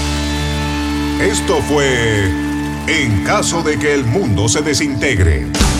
Esto fue En caso de que el mundo se desintegre.